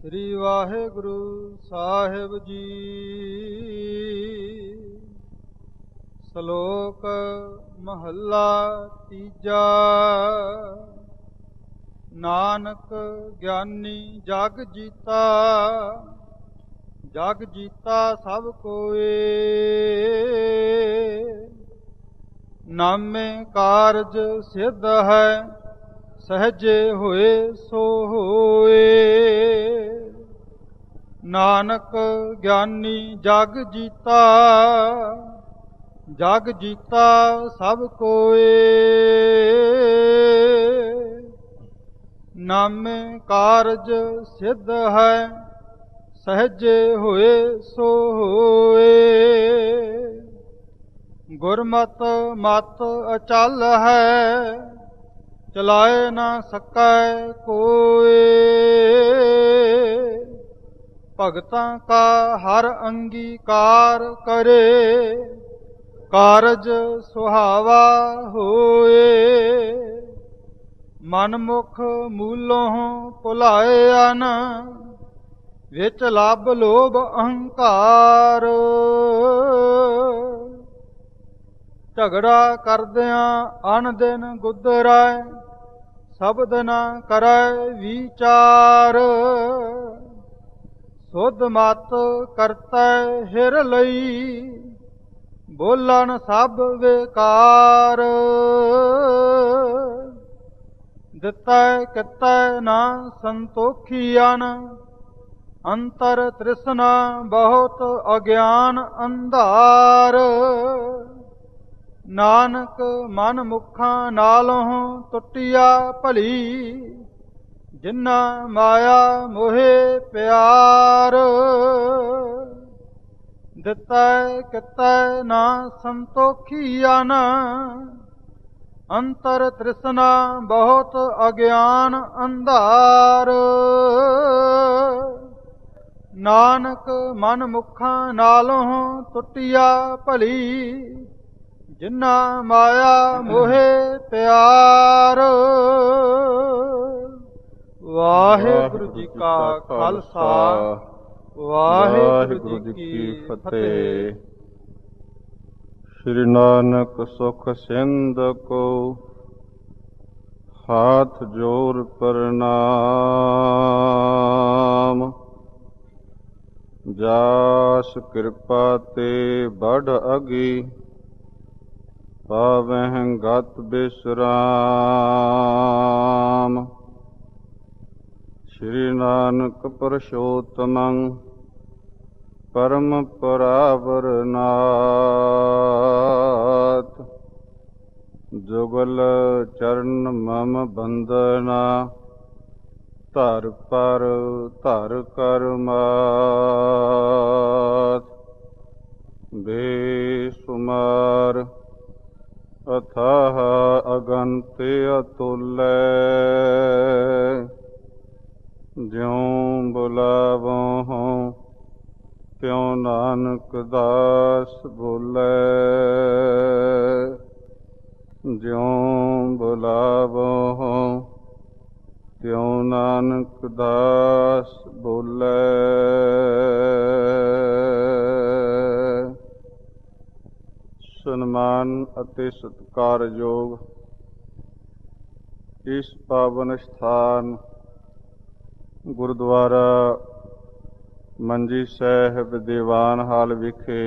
ਸ੍ਰੀ ਵਾਹਿਗੁਰੂ ਸਾਹਿਬ ਜੀ। ਸ਼ਲੋਕ ਮਹੱਲਾ ਤੀਜਾ। ਨਾਨਕ ਗਿਆਨੀ ਜਗ ਜੀਤਾ, ਜਗ ਜੀਤਾ ਸਭ ਕੋਏ। ਨਾਮੇ ਕਾਰਜ ਸਿੱਧ ਹੈ, ਸਹਜੇ ਹੋਏ ਸੋ ਹੋਏ। ਨਾਨਕ ਗਿਆਨੀ ਜਗ ਜੀਤਾ, ਜਗ ਜੀਤਾ ਸਭ ਕੋਏ। ਨਾਮੇ ਕਾਰਜ ਸਿੱਧ ਹੈ, ਸਹਜੇ ਹੋਏ ਸੋ ਹੋਏ। ਗੁਰਮਤਿ ਮਤਿ ਅਚਲ ਹੈ, ਚਲਾਏ ਨਾ ਸਕੈ ਕੋਏ। ਭਗਤਾਂ ਕਾ ਹਰ ਅੰਗੀਕਾਰ ਕਰੇ, ਕਾਰਜ ਸੁਹਾਵਾ ਹੋਏ। ਮਨ ਮੁਖ ਮੂਲੋਂ ਭੁਲਾਇਆਨ, ਵਿੱਚ ਲੱਭ ਲੋਭ ਅਹੰਕਾਰ। ਝਗੜਾ ਕਰਦਿਆਂ ਅਨ ਦਿਨ ਗੁਦਰੈ, ਸ਼ਬਦ ਨਾ ਕਰੈ ਵਿਚਾਰ। ਸੁਧ ਮਤ ਕਰਤੈ ਹਿਰ ਲਈ, ਬੋਲਣ ਸਭ ਵੇਕਾਰ। ਦਿੱਤੈ ਕਿਤੈ ਨਾ ਸੰਤੋਖੀਅਨ, ਅੰਤਰ ਤ੍ਰਿਸ਼ਨਾ ਬਹੁਤ ਅਗਿਆਨ ਅੰਧਾਰ। ਨਾਨਕ ਮਨ ਮੁਖਾਂ ਨਾਲੋਂ ਟੁੱਟਿਆ ਭਲੀ, ਜਿਨ੍ਹਾਂ ਮਾਇਆ ਮੋਹਿ ਪਿਆਰ। ਦਿੱਤੈ ਕਿਤੈ ਨਾ ਸੰਤੋਖੀਅਨ, ਅੰਤਰ ਤ੍ਰਿਸ਼ਨਾ ਬਹੁਤ ਅਗਿਆਨ ਅੰਧਾਰ। ਨਾਨਕ ਮਨ ਮੁਖਾਂ ਨਾਲੋਂ ਟੁੱਟਿਆ ਭਲੀ, ਜਿਨ੍ਹਾਂ ਮਾਇਆ ਮੋਹਿ ਪਿਆਰ। ਵਾਹਿਗੁਰੂ ਜੀ ਕਾ ਖਾਲਸਾ, ਵਾਹਿਗੁਰੂ ਜੀ ਕੀ ਫਤਿਹ। ਸ਼੍ਰੀ ਨਾਨਕ ਸੁਖ ਸਿੰਧ ਕੋ, ਹਾਥ ਜੋਰ ਪ੍ਰਣਾਮ। ਜਾਸ ਕਿਰਪਾ ਤੇ ਬੜ ਅਗੀ, ਪਾਵਹਿ ਗਤ ਬਿਸਰਾਮ। ਸ਼੍ਰੀ ਨਾਨਕ ਪੁਰਸ਼ੋਤਮੰ, ਪਰਮ ਪਰਾਵਰ ਨਾਥ। ਜੁਗਲ ਚਰਨ ਮਮ ਬੰਦਨਾ, ਧਰ ਪਰ ਧਰ ਕਰ ਮਾਤ। ਬੇਸੁਮਾਰ ਅਥਾਹ ਅਗੰਤ ਅਤੁਲੈ, ਜਿਉ ਬੁਲਾਵਹੁ ਤਿਉ ਨਾਨਕ ਦਾਸ ਬੋਲੇ। ਜਿਉ ਬੁਲਾਵਹੁ ਤਿਉ ਨਾਨਕ ਦਾਸ ਬੋਲੇ। ਸਨਮਾਨ ਅਤੇ ਸਤਿਕਾਰਯੋਗ ਇਸ ਪਾਵਨ ਸਥਾਨ ਗੁਰਦੁਆਰਾ ਮੰਜੀ ਸਾਹਿਬ ਦੀਵਾਨ ਹਾਲ ਵਿਖੇ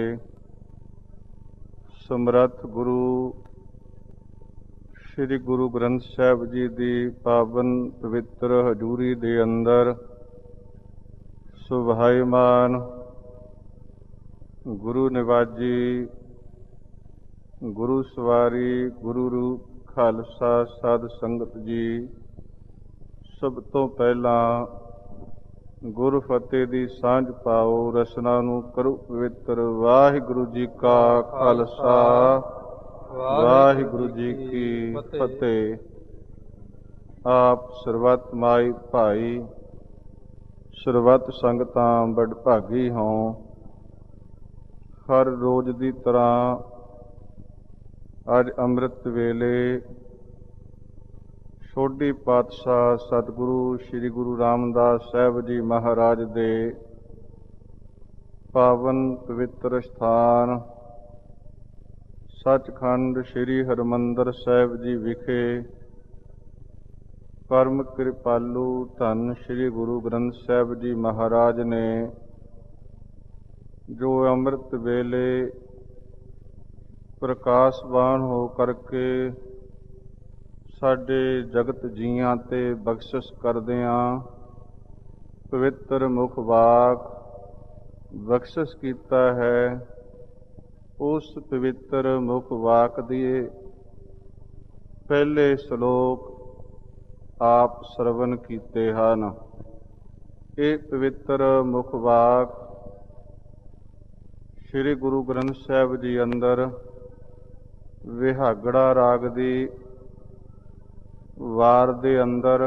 ਸਮਰੱਥ ਗੁਰੂ ਸ੍ਰੀ ਗੁਰੂ ਗ੍ਰੰਥ ਸਾਹਿਬ ਜੀ ਦੀ ਪਾਵਨ ਪਵਿੱਤਰ ਹਜ਼ੂਰੀ ਦੇ ਅੰਦਰ ਸੁਭਾਈਮਾਨ ਗੁਰੂ ਨਿਵਾਜੀ, ਗੁਰੂ ਸਵਾਰੀ, ਗੁਰੂ ਰੂਪ ਖਾਲਸਾ ਸਾਧ ਸੰਗਤ ਜੀ, ਸਭ ਤੋਂ ਪਹਿਲਾਂ ਗੁਰ ਫਤਿਹ ਦੀ ਸਾਂਝ ਪਾਓ। ਰਸਨਾ ਨੂੰ ਕਰੋ ਪਵਿੱਤਰ। ਵਾਹਿਗੁਰੂ ਜੀ ਕਾ ਖਾਲਸਾ, ਵਾਹਿਗੁਰੂ ਜੀ ਕੀ ਫਤਿਹ। ਆਪ ਸਰਬੱਤ ਮਾਈ ਭਾਈ, ਸਰਬੱਤ ਸੰਗਤਾਂ ਬੜ ਭਾਗੀ ਹੋਂ। ਹਰ ਰੋਜ਼ ਦੀ ਤਰ੍ਹਾਂ ਅੱਜ ਅੰਮ੍ਰਿਤ ਵੇਲੇ ਸੋਢੀ ਪਾਤਸ਼ਾਹ ਸਤਿਗੁਰੂ ਸ੍ਰੀ ਗੁਰੂ ਰਾਮਦਾਸ ਸਾਹਿਬ ਜੀ ਮਹਾਰਾਜ ਦੇ ਪਾਵਨ ਪਵਿੱਤਰ ਸਥਾਨ ਸੱਚਖੰਡ ਸ੍ਰੀ ਹਰਿਮੰਦਰ ਸਾਹਿਬ ਜੀ ਵਿਖੇ ਪਰਮ ਕਿਰਪਾਲੂ ਧੰਨ ਸ੍ਰੀ ਗੁਰੂ ਗ੍ਰੰਥ ਸਾਹਿਬ ਜੀ ਮਹਾਰਾਜ ਨੇ ਜੋ ਅੰਮ੍ਰਿਤ ਵੇਲੇ ਪ੍ਰਕਾਸ਼ਵਾਨ ਹੋ ਕਰਕੇ ਸਾਡੇ ਜਗਤ ਜੀਆਂ ਤੇ ਬਖਸ਼ਿਸ਼ ਕਰਦਿਆਂ ਪਵਿੱਤਰ ਮੁਖ ਵਾਕ ਬਖਸ਼ਿਸ਼ ਕੀਤਾ ਹੈ, ਉਸ ਪਵਿੱਤਰ ਮੁਖ ਵਾਕ ਦੇ ਪਹਿਲੇ ਸ਼ਲੋਕ ਆਪ ਸਰਵਨ ਕੀਤੇ ਹਨ। ਇਹ ਪਵਿੱਤਰ ਮੁਖ ਵਾਕ ਸ੍ਰੀ ਗੁਰੂ ਗ੍ਰੰਥ ਸਾਹਿਬ ਜੀ ਅੰਦਰ ਵਿਹਾਗੜਾ ਰਾਗ ਦੀ ਵਾਰ ਦੇ ਅੰਦਰ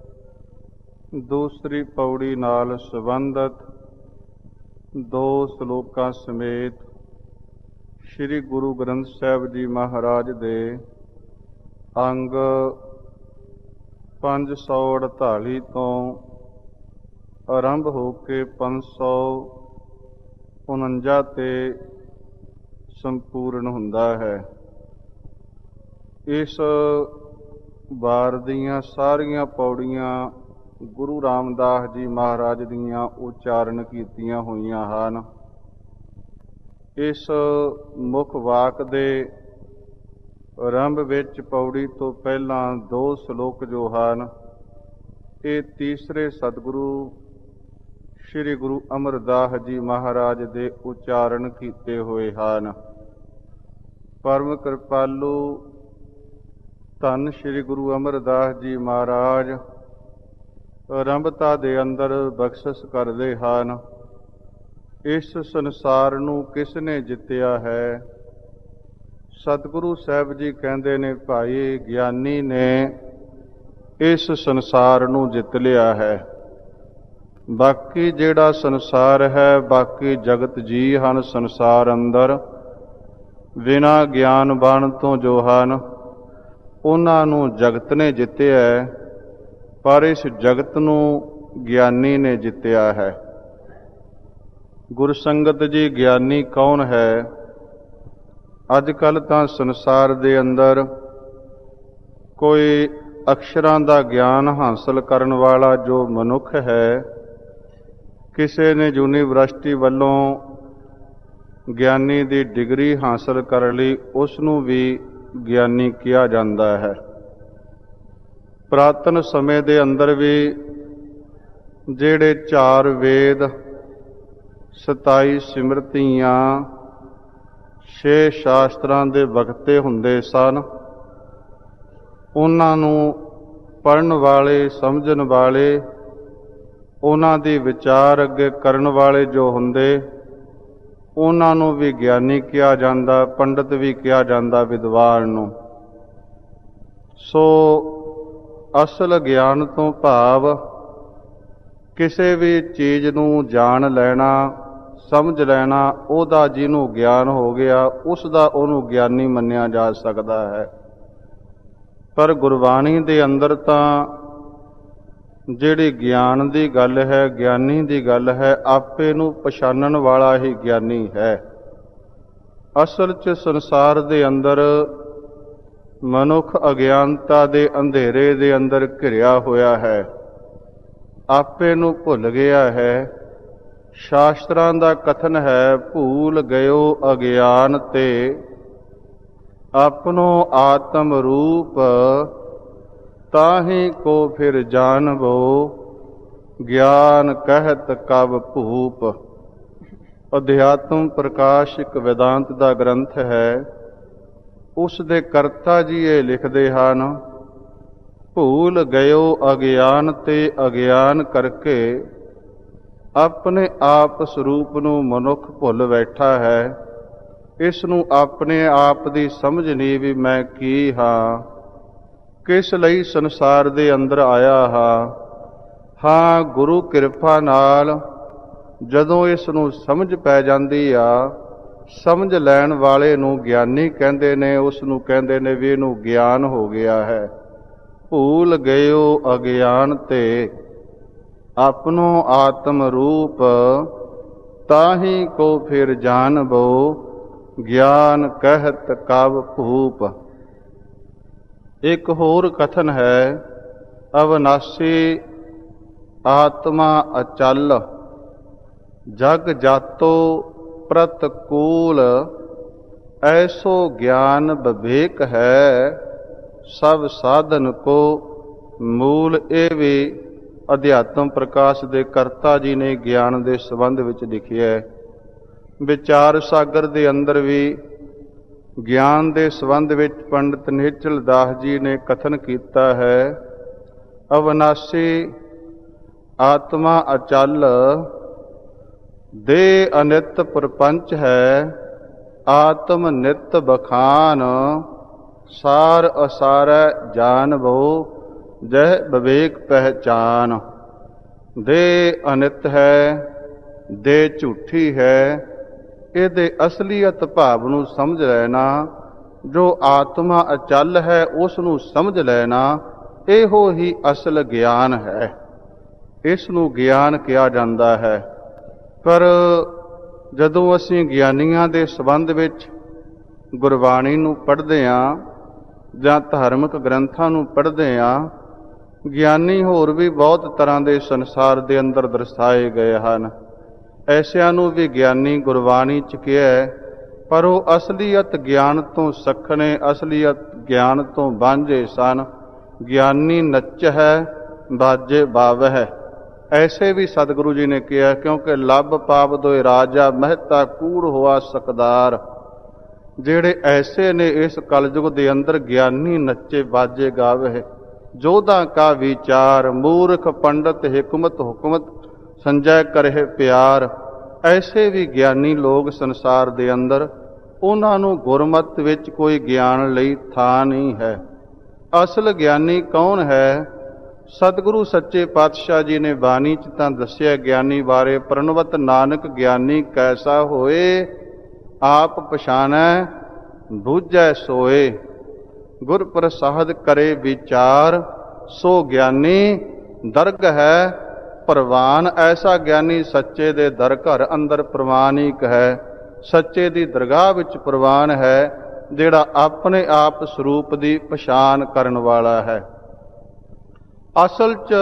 ਦੂਸਰੀ ਪੌੜੀ ਨਾਲ ਸੰਬੰਧਿਤ ਦੋ ਸ਼ਲੋਕਾਂ ਸਮੇਤ ਸ੍ਰੀ ਗੁਰੂ ਗ੍ਰੰਥ ਸਾਹਿਬ ਜੀ ਮਹਾਰਾਜ ਦੇ ਅੰਗ 548 ਤੋਂ ਆਰੰਭ ਹੋ ਕੇ 549 ਤੇ ਸੰਪੂਰਨ ਹੁੰਦਾ ਹੈ। ਇਸ ਵਾਰ ਦੀਆਂ ਸਾਰੀਆਂ ਪੌੜੀਆਂ ਗੁਰੂ ਰਾਮਦਾਸ ਜੀ ਮਹਾਰਾਜ ਦੀਆਂ ਉਚਾਰਨ ਕੀਤੀਆਂ ਹੋਈਆਂ ਹਨ। ਇਸ ਮੁੱਖ ਵਾਕ ਦੇ ਆਰੰਭ ਵਿੱਚ ਪੌੜੀ ਤੋਂ ਪਹਿਲਾਂ ਦੋ ਸ਼ਲੋਕ ਜੋ ਹਨ, ਇਹ ਤੀਸਰੇ ਸਤਿਗੁਰੂ ਸ੍ਰੀ ਗੁਰੂ ਅਮਰਦਾਸ ਜੀ ਮਹਾਰਾਜ ਦੇ ਉਚਾਰਨ ਕੀਤੇ ਹੋਏ ਹਨ। ਪਰਮ ਕਿਰਪਾਲੂ ਧੰਨ ਸ੍ਰੀ ਗੁਰੂ ਅਮਰਦਾਸ ਜੀ ਮਹਾਰਾਜ ਆਰੰਭਤਾ ਦੇ ਅੰਦਰ ਬਖਸ਼ਿਸ਼ ਕਰਦੇ ਹਨ। ਇਸ ਸੰਸਾਰ ਨੂੰ ਕਿਸ ਨੇ ਜਿੱਤਿਆ ਹੈ? ਸਤਿਗੁਰੂ ਸਾਹਿਬ ਜੀ ਕਹਿੰਦੇ ਨੇ, ਭਾਈ ਗਿਆਨੀ ਨੇ ਇਸ ਸੰਸਾਰ ਨੂੰ ਜਿੱਤ ਲਿਆ ਹੈ। ਬਾਕੀ ਜਿਹੜਾ ਸੰਸਾਰ ਹੈ, ਬਾਕੀ ਜਗਤ ਜੀ ਹਨ ਸੰਸਾਰ ਅੰਦਰ, ਬਿਨਾਂ ਗਿਆਨ ਬਣ ਤੋਂ ਜੋ ਹਨ, ਉਹਨਾਂ ਨੂੰ ਜਗਤ ਨੇ ਜਿੱਤਿਆ ਹੈ, ਪਰ ਇਸ ਜਗਤ ਨੂੰ ਗਿਆਨੀ ਨੇ ਜਿੱਤਿਆ ਹੈ। ਗੁਰਸੰਗਤ ਜੀ, ਗਿਆਨੀ ਕੌਣ ਹੈ? ਅੱਜ ਕੱਲ੍ਹ ਤਾਂ ਸੰਸਾਰ ਦੇ ਅੰਦਰ ਕੋਈ ਅਕਸ਼ਰਾਂ ਦਾ ਗਿਆਨ ਹਾਸਲ ਕਰਨ ਵਾਲਾ ਜੋ ਮਨੁੱਖ ਹੈ, ਕਿਸੇ ਨੇ ਯੂਨੀਵਰਸਿਟੀ ਵੱਲੋਂ ਗਿਆਨੀ ਦੀ ਡਿਗਰੀ ਹਾਸਲ ਕਰ ਲਈ, ਉਸ ਨੂੰ ਵੀ ਗਿਆਨੀ ਕਿਹਾ ਜਾਂਦਾ ਹੈ। ਪੁਰਾਤਨ ਸਮੇਂ ਦੇ ਅੰਦਰ ਵੀ ਜਿਹੜੇ 4 ਵੇਦ, 27 ਸਿਮਰਤੀਆਂ, 6 ਸ਼ਾਸਤਰਾਂ ਦੇ ਵਕਤੇ ਹੁੰਦੇ ਸਨ, ਉਹਨਾਂ ਨੂੰ ਪੜ੍ਹਨ ਵਾਲੇ, ਸਮਝਣ ਵਾਲੇ, ਉਹਨਾਂ ਦੀ ਵਿਚਾਰ ਅੱਗੇ ਕਰਨ ਵਾਲੇ ਜੋ ਹੁੰਦੇ, ਉਹਨਾਂ ਨੂੰ ਵੀ ਗਿਆਨੀ ਕਿਹਾ ਜਾਂਦਾ, ਪੰਡਤ ਵੀ ਕਿਹਾ ਜਾਂਦਾ, ਵਿਦਵਾਨ ਨੂੰ। ਸੋ ਅਸਲ ਗਿਆਨ ਤੋਂ ਭਾਵ ਕਿਸੇ ਵੀ ਚੀਜ਼ ਨੂੰ ਜਾਣ ਲੈਣਾ, ਸਮਝ ਲੈਣਾ, ਉਹਦਾ ਜਿਹਨੂੰ ਗਿਆਨ ਹੋ ਗਿਆ, ਉਸ ਦਾ ਉਹਨੂੰ ਗਿਆਨੀ ਮੰਨਿਆ ਜਾ ਸਕਦਾ ਹੈ। ਪਰ ਗੁਰਬਾਣੀ ਦੇ ਅੰਦਰ ਤਾਂ ਜਿਹੜੀ ਗਿਆਨ ਦੀ ਗੱਲ ਹੈ, ਗਿਆਨੀ ਦੀ ਗੱਲ ਹੈ, ਆਪੇ ਨੂੰ ਪਛਾਣਨ ਵਾਲਾ ਹੀ ਗਿਆਨੀ ਹੈ। ਅਸਲ 'ਚ ਸੰਸਾਰ ਦੇ ਅੰਦਰ ਮਨੁੱਖ ਅਗਿਆਨਤਾ ਦੇ ਅੰਧੇਰੇ ਦੇ ਅੰਦਰ ਘਿਰਿਆ ਹੋਇਆ ਹੈ, ਆਪੇ ਨੂੰ ਭੁੱਲ ਗਿਆ ਹੈ। ਸ਼ਾਸਤਰਾਂ ਦਾ ਕਥਨ ਹੈ, ਭੂਲ ਗਇਓ ਅਗਿਆਨ ਤੇ ਆਪਣੋ ਆਤਮ ਰੂਪ, ਤਾਹੀ ਕੋ ਫਿਰ ਜਾਣਬੋ ਗਿਆਨ ਕਹਿਤ ਕਬ ਭੂਪ। ਅਧਿਆਤਮ ਪ੍ਰਕਾਸ਼ ਇੱਕ ਵੇਦਾਂਤ ਦਾ ਗ੍ਰੰਥ ਹੈ। ਉਸ ਦੇ ਕਰਤਾ ਜੀ ਇਹ ਲਿਖਦੇ ਹਨ, ਭੂਲ ਗਇਓ ਅਗਿਆਨ ਤੇ ਅਗਿਆਨ ਕਰਕੇ ਆਪਣੇ ਆਪ ਸਰੂਪ ਨੂੰ ਮਨੁੱਖ ਭੁੱਲ ਬੈਠਾ ਹੈ। ਇਸ ਨੂੰ ਆਪਣੇ ਆਪ ਦੀ ਸਮਝ ਨਹੀਂ ਵੀ ਮੈਂ ਕੀ ਹਾਂ, ਕਿਸ ਲਈ ਸੰਸਾਰ ਦੇ ਅੰਦਰ ਆਇਆ ਹਾਂ। ਗੁਰੂ ਕਿਰਪਾ ਨਾਲ ਜਦੋਂ ਇਸ ਨੂੰ ਸਮਝ ਪੈ ਜਾਂਦੀ ਆ, ਸਮਝ ਲੈਣ ਵਾਲੇ ਨੂੰ ਗਿਆਨੀ ਕਹਿੰਦੇ ਨੇ, ਉਸ ਨੂੰ ਕਹਿੰਦੇ ਨੇ ਵੀ ਇਹਨੂੰ ਗਿਆਨ ਹੋ ਗਿਆ ਹੈ। ਭੂਲ ਗਇਓ ਅਗਿਆਨ ਤੇ ਆਪਨੋ ਆਤਮ ਰੂਪ ਤਾਹੀ ਕੋ ਫਿਰ ਜਾਣਬੋ ਗਿਆਨ ਕਹਿਤ ਕਵ ਭੂਪ। ਇੱਕ ਹੋਰ ਕਥਨ ਹੈ, ਅਵਨਾਸੀ ਆਤਮਾ ਅਚਲ ਜਗ ਜਾਤੋ ਪ੍ਰਤਕੂਲ ਐਸੋ ਗਿਆਨ ਵਿਵੇਕ ਹੈ ਸਭ ਸਾਧਨ ਕੋ ਮੂਲ। ਇਹ ਵੀ ਅਧਿਆਤਮ ਪ੍ਰਕਾਸ਼ ਦੇ ਕਰਤਾ ਜੀ ਨੇ ਗਿਆਨ ਦੇ ਸੰਬੰਧ ਵਿੱਚ ਲਿਖਿਆ ਹੈ। ਵਿਚਾਰ ਸਾਗਰ ਦੇ ਅੰਦਰ ਵੀ ਗਿਆਨ ਦੇ ਸੰਬੰਧ ਵਿੱਚ ਪੰਡਿਤ ਨਿਹਚਲ ਦਾਸ ਜੀ ਨੇ ਕਥਨ ਕੀਤਾ ਹੈ, ਅਵਨਾਸੀ ਆਤਮਾ ਅਚਲ ਦੇ ਅਨਿਤ ਪ੍ਰਪੰਚ ਹੈ ਆਤਮ ਨਿਤ ਬਖਾਨ ਸਾਰ ਅਸਾਰੈ ਜਾਣਬੋ ਜਹ ਵਿਵੇਕ ਪਹਿਚਾਨ। ਦੇ ਅਨਿਤ ਹੈ, ਦੇ ਝੂਠੀ ਹੈ, ਇਹਦੇ ਅਸਲੀਅਤ ਭਾਵ ਨੂੰ ਸਮਝ ਲੈਣਾ। ਜੋ ਆਤਮਾ ਅਚਲ ਹੈ ਉਸ ਨੂੰ ਸਮਝ ਲੈਣਾ, ਇਹੋ ਹੀ ਅਸਲ ਗਿਆਨ ਹੈ। ਇਸ ਨੂੰ ਗਿਆਨ ਕਿਹਾ ਜਾਂਦਾ ਹੈ। ਪਰ ਜਦੋਂ ਅਸੀਂ ਗਿਆਨੀਆਂ ਦੇ ਸੰਬੰਧ ਵਿੱਚ ਗੁਰਬਾਣੀ ਨੂੰ ਪੜ੍ਹਦੇ ਹਾਂ ਜਾਂ ਧਾਰਮਿਕ ਗ੍ਰੰਥਾਂ ਨੂੰ ਪੜ੍ਹਦੇ ਹਾਂ, ਗਿਆਨੀ ਹੋਰ ਵੀ ਬਹੁਤ ਤਰ੍ਹਾਂ ਦੇ ਸੰਸਾਰ ਦੇ ਅੰਦਰ ਦਰਸਾਏ ਗਏ ਹਨ। ਐਸਿਆਂ ਨੂੰ ਵੀ ਗਿਆਨੀ ਗੁਰਬਾਣੀ 'ਚ ਕਿਹਾ, ਪਰ ਉਹ ਅਸਲੀਅਤ ਗਿਆਨ ਤੋਂ ਸੱਖਣੇ, ਅਸਲੀਅਤ ਗਿਆਨ ਤੋਂ ਵਾਂਝੇ ਸਨ। ਗਿਆਨੀ ਨੱਚ ਹੈ ਬਾਜੇ ਬਾਵ ਹੈ, ਐਸੇ ਵੀ ਸਤਿਗੁਰੂ ਜੀ ਨੇ ਕਿਹਾ, ਕਿਉਂਕਿ ਲੱਭ ਪਾਪ ਦੋਇ ਰਾਜਾ ਮਹਿਤਾ ਕੂੜ ਹੋਆ ਸਕਦਾਰ। ਜਿਹੜੇ ਐਸੇ ਨੇ ਇਸ ਕਲਯੁਗ ਦੇ ਅੰਦਰ ਗਿਆਨੀ ਨੱਚੇ ਬਾਜੇ ਗਾਵੇ, ਜੋਧਾ ਕਾ ਵਿਚਾਰ ਮੂਰਖ ਪੰਡਤ ਹਿਕਮਤ ਹੁਕਮਤ ਸੰਜੈ ਕਰੇ ਪਿਆਰ। ਐਸੇ ਵੀ ਗਿਆਨੀ ਲੋਕ ਸੰਸਾਰ ਦੇ ਅੰਦਰ, ਉਹਨਾਂ ਨੂੰ ਗੁਰਮਤਿ ਵਿੱਚ ਕੋਈ ਗਿਆਨ ਲਈ ਥਾਂ ਨਹੀਂ ਹੈ। ਅਸਲ ਗਿਆਨੀ ਕੌਣ ਹੈ? ਸਤਿਗੁਰੂ ਸੱਚੇ ਪਾਤਸ਼ਾਹ ਜੀ ਨੇ ਬਾਣੀ 'ਚ ਤਾਂ ਦੱਸਿਆ ਗਿਆਨੀ ਬਾਰੇ, ਪ੍ਰਣਵਤ ਨਾਨਕ ਗਿਆਨੀ ਕੈਸਾ ਹੋਏ ਆਪ ਪਛਾਣੈ ਬੂਝੈ ਸੋਏ। ਗੁਰ ਪ੍ਰਸਾਦ ਕਰੇ ਵਿਚਾਰ ਸੋ ਗਿਆਨੀ ਦਰਗ ਹੈ ਪ੍ਰਵਾਨ। ਐਸਾ ਗਿਆਨੀ ਸੱਚੇ ਦੇ ਦਰ ਘਰ ਅੰਦਰ ਪ੍ਰਵਾਨਿਕ ਹੈ, ਸੱਚੇ ਦੀ ਦਰਗਾਹ ਵਿੱਚ ਪ੍ਰਵਾਨ ਹੈ, ਜਿਹੜਾ ਆਪਣੇ ਆਪ ਸਰੂਪ ਦੀ ਪਛਾਣ ਕਰਨ ਵਾਲਾ ਹੈ। ਅਸਲ 'ਚ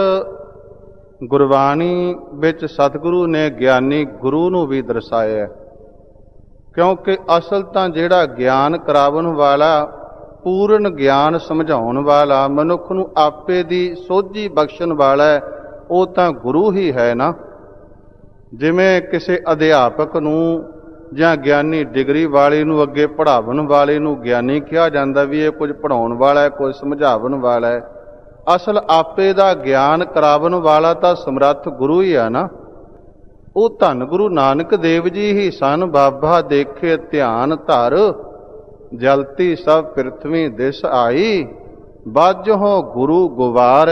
ਗੁਰਬਾਣੀ ਵਿੱਚ ਸਤਿਗੁਰੂ ਨੇ ਗਿਆਨੀ ਗੁਰੂ ਨੂੰ ਵੀ ਦਰਸਾਇਆ, ਕਿਉਂਕਿ ਅਸਲ ਤਾਂ ਜਿਹੜਾ ਗਿਆਨ ਕਰਾਵਣ ਵਾਲਾ, ਪੂਰਨ ਗਿਆਨ ਸਮਝਾਉਣ ਵਾਲਾ, ਮਨੁੱਖ ਨੂੰ ਆਪੇ ਦੀ ਸੋਝੀ ਬਖਸ਼ਣ ਵਾਲਾ, ਉਹ ਤਾਂ ਗੁਰੂ ਹੀ ਹੈ ਨਾ। ਜਿਵੇਂ ਕਿਸੇ ਅਧਿਆਪਕ ਨੂੰ ਜਾਂ ਗਿਆਨੀ ਡਿਗਰੀ ਵਾਲੇ ਨੂੰ, ਅੱਗੇ ਪੜ੍ਹਾਉਣ ਵਾਲੇ ਨੂੰ ਗਿਆਨੀ ਕਿਹਾ ਜਾਂਦਾ ਵੀ ਇਹ ਕੁਝ ਪੜ੍ਹਾਉਣ ਵਾਲਾ ਹੈ, ਕੁਝ ਸਮਝਾਉਣ ਵਾਲਾ ਹੈ। ਅਸਲ ਆਪੇ ਦਾ ਗਿਆਨ ਕਰਾਵਣ ਵਾਲਾ ਤਾਂ ਸਮਰੱਥ ਗੁਰੂ ਹੀ ਆ ਨਾ। ਉਹ ਧੰਨ ਗੁਰੂ ਨਾਨਕ ਦੇਵ ਜੀ ਹੀ ਸਨ। ਬਾਬਾ ਦੇਖੇ ਧਿਆਨ ਧਰ ਜਲਤੀ ਸਭ ਪ੍ਰਿਥਵੀ ਦਿਸ ਆਈ, ਬਾਝੋਂ ਗੁਰੂ ਗੁਵਾਰ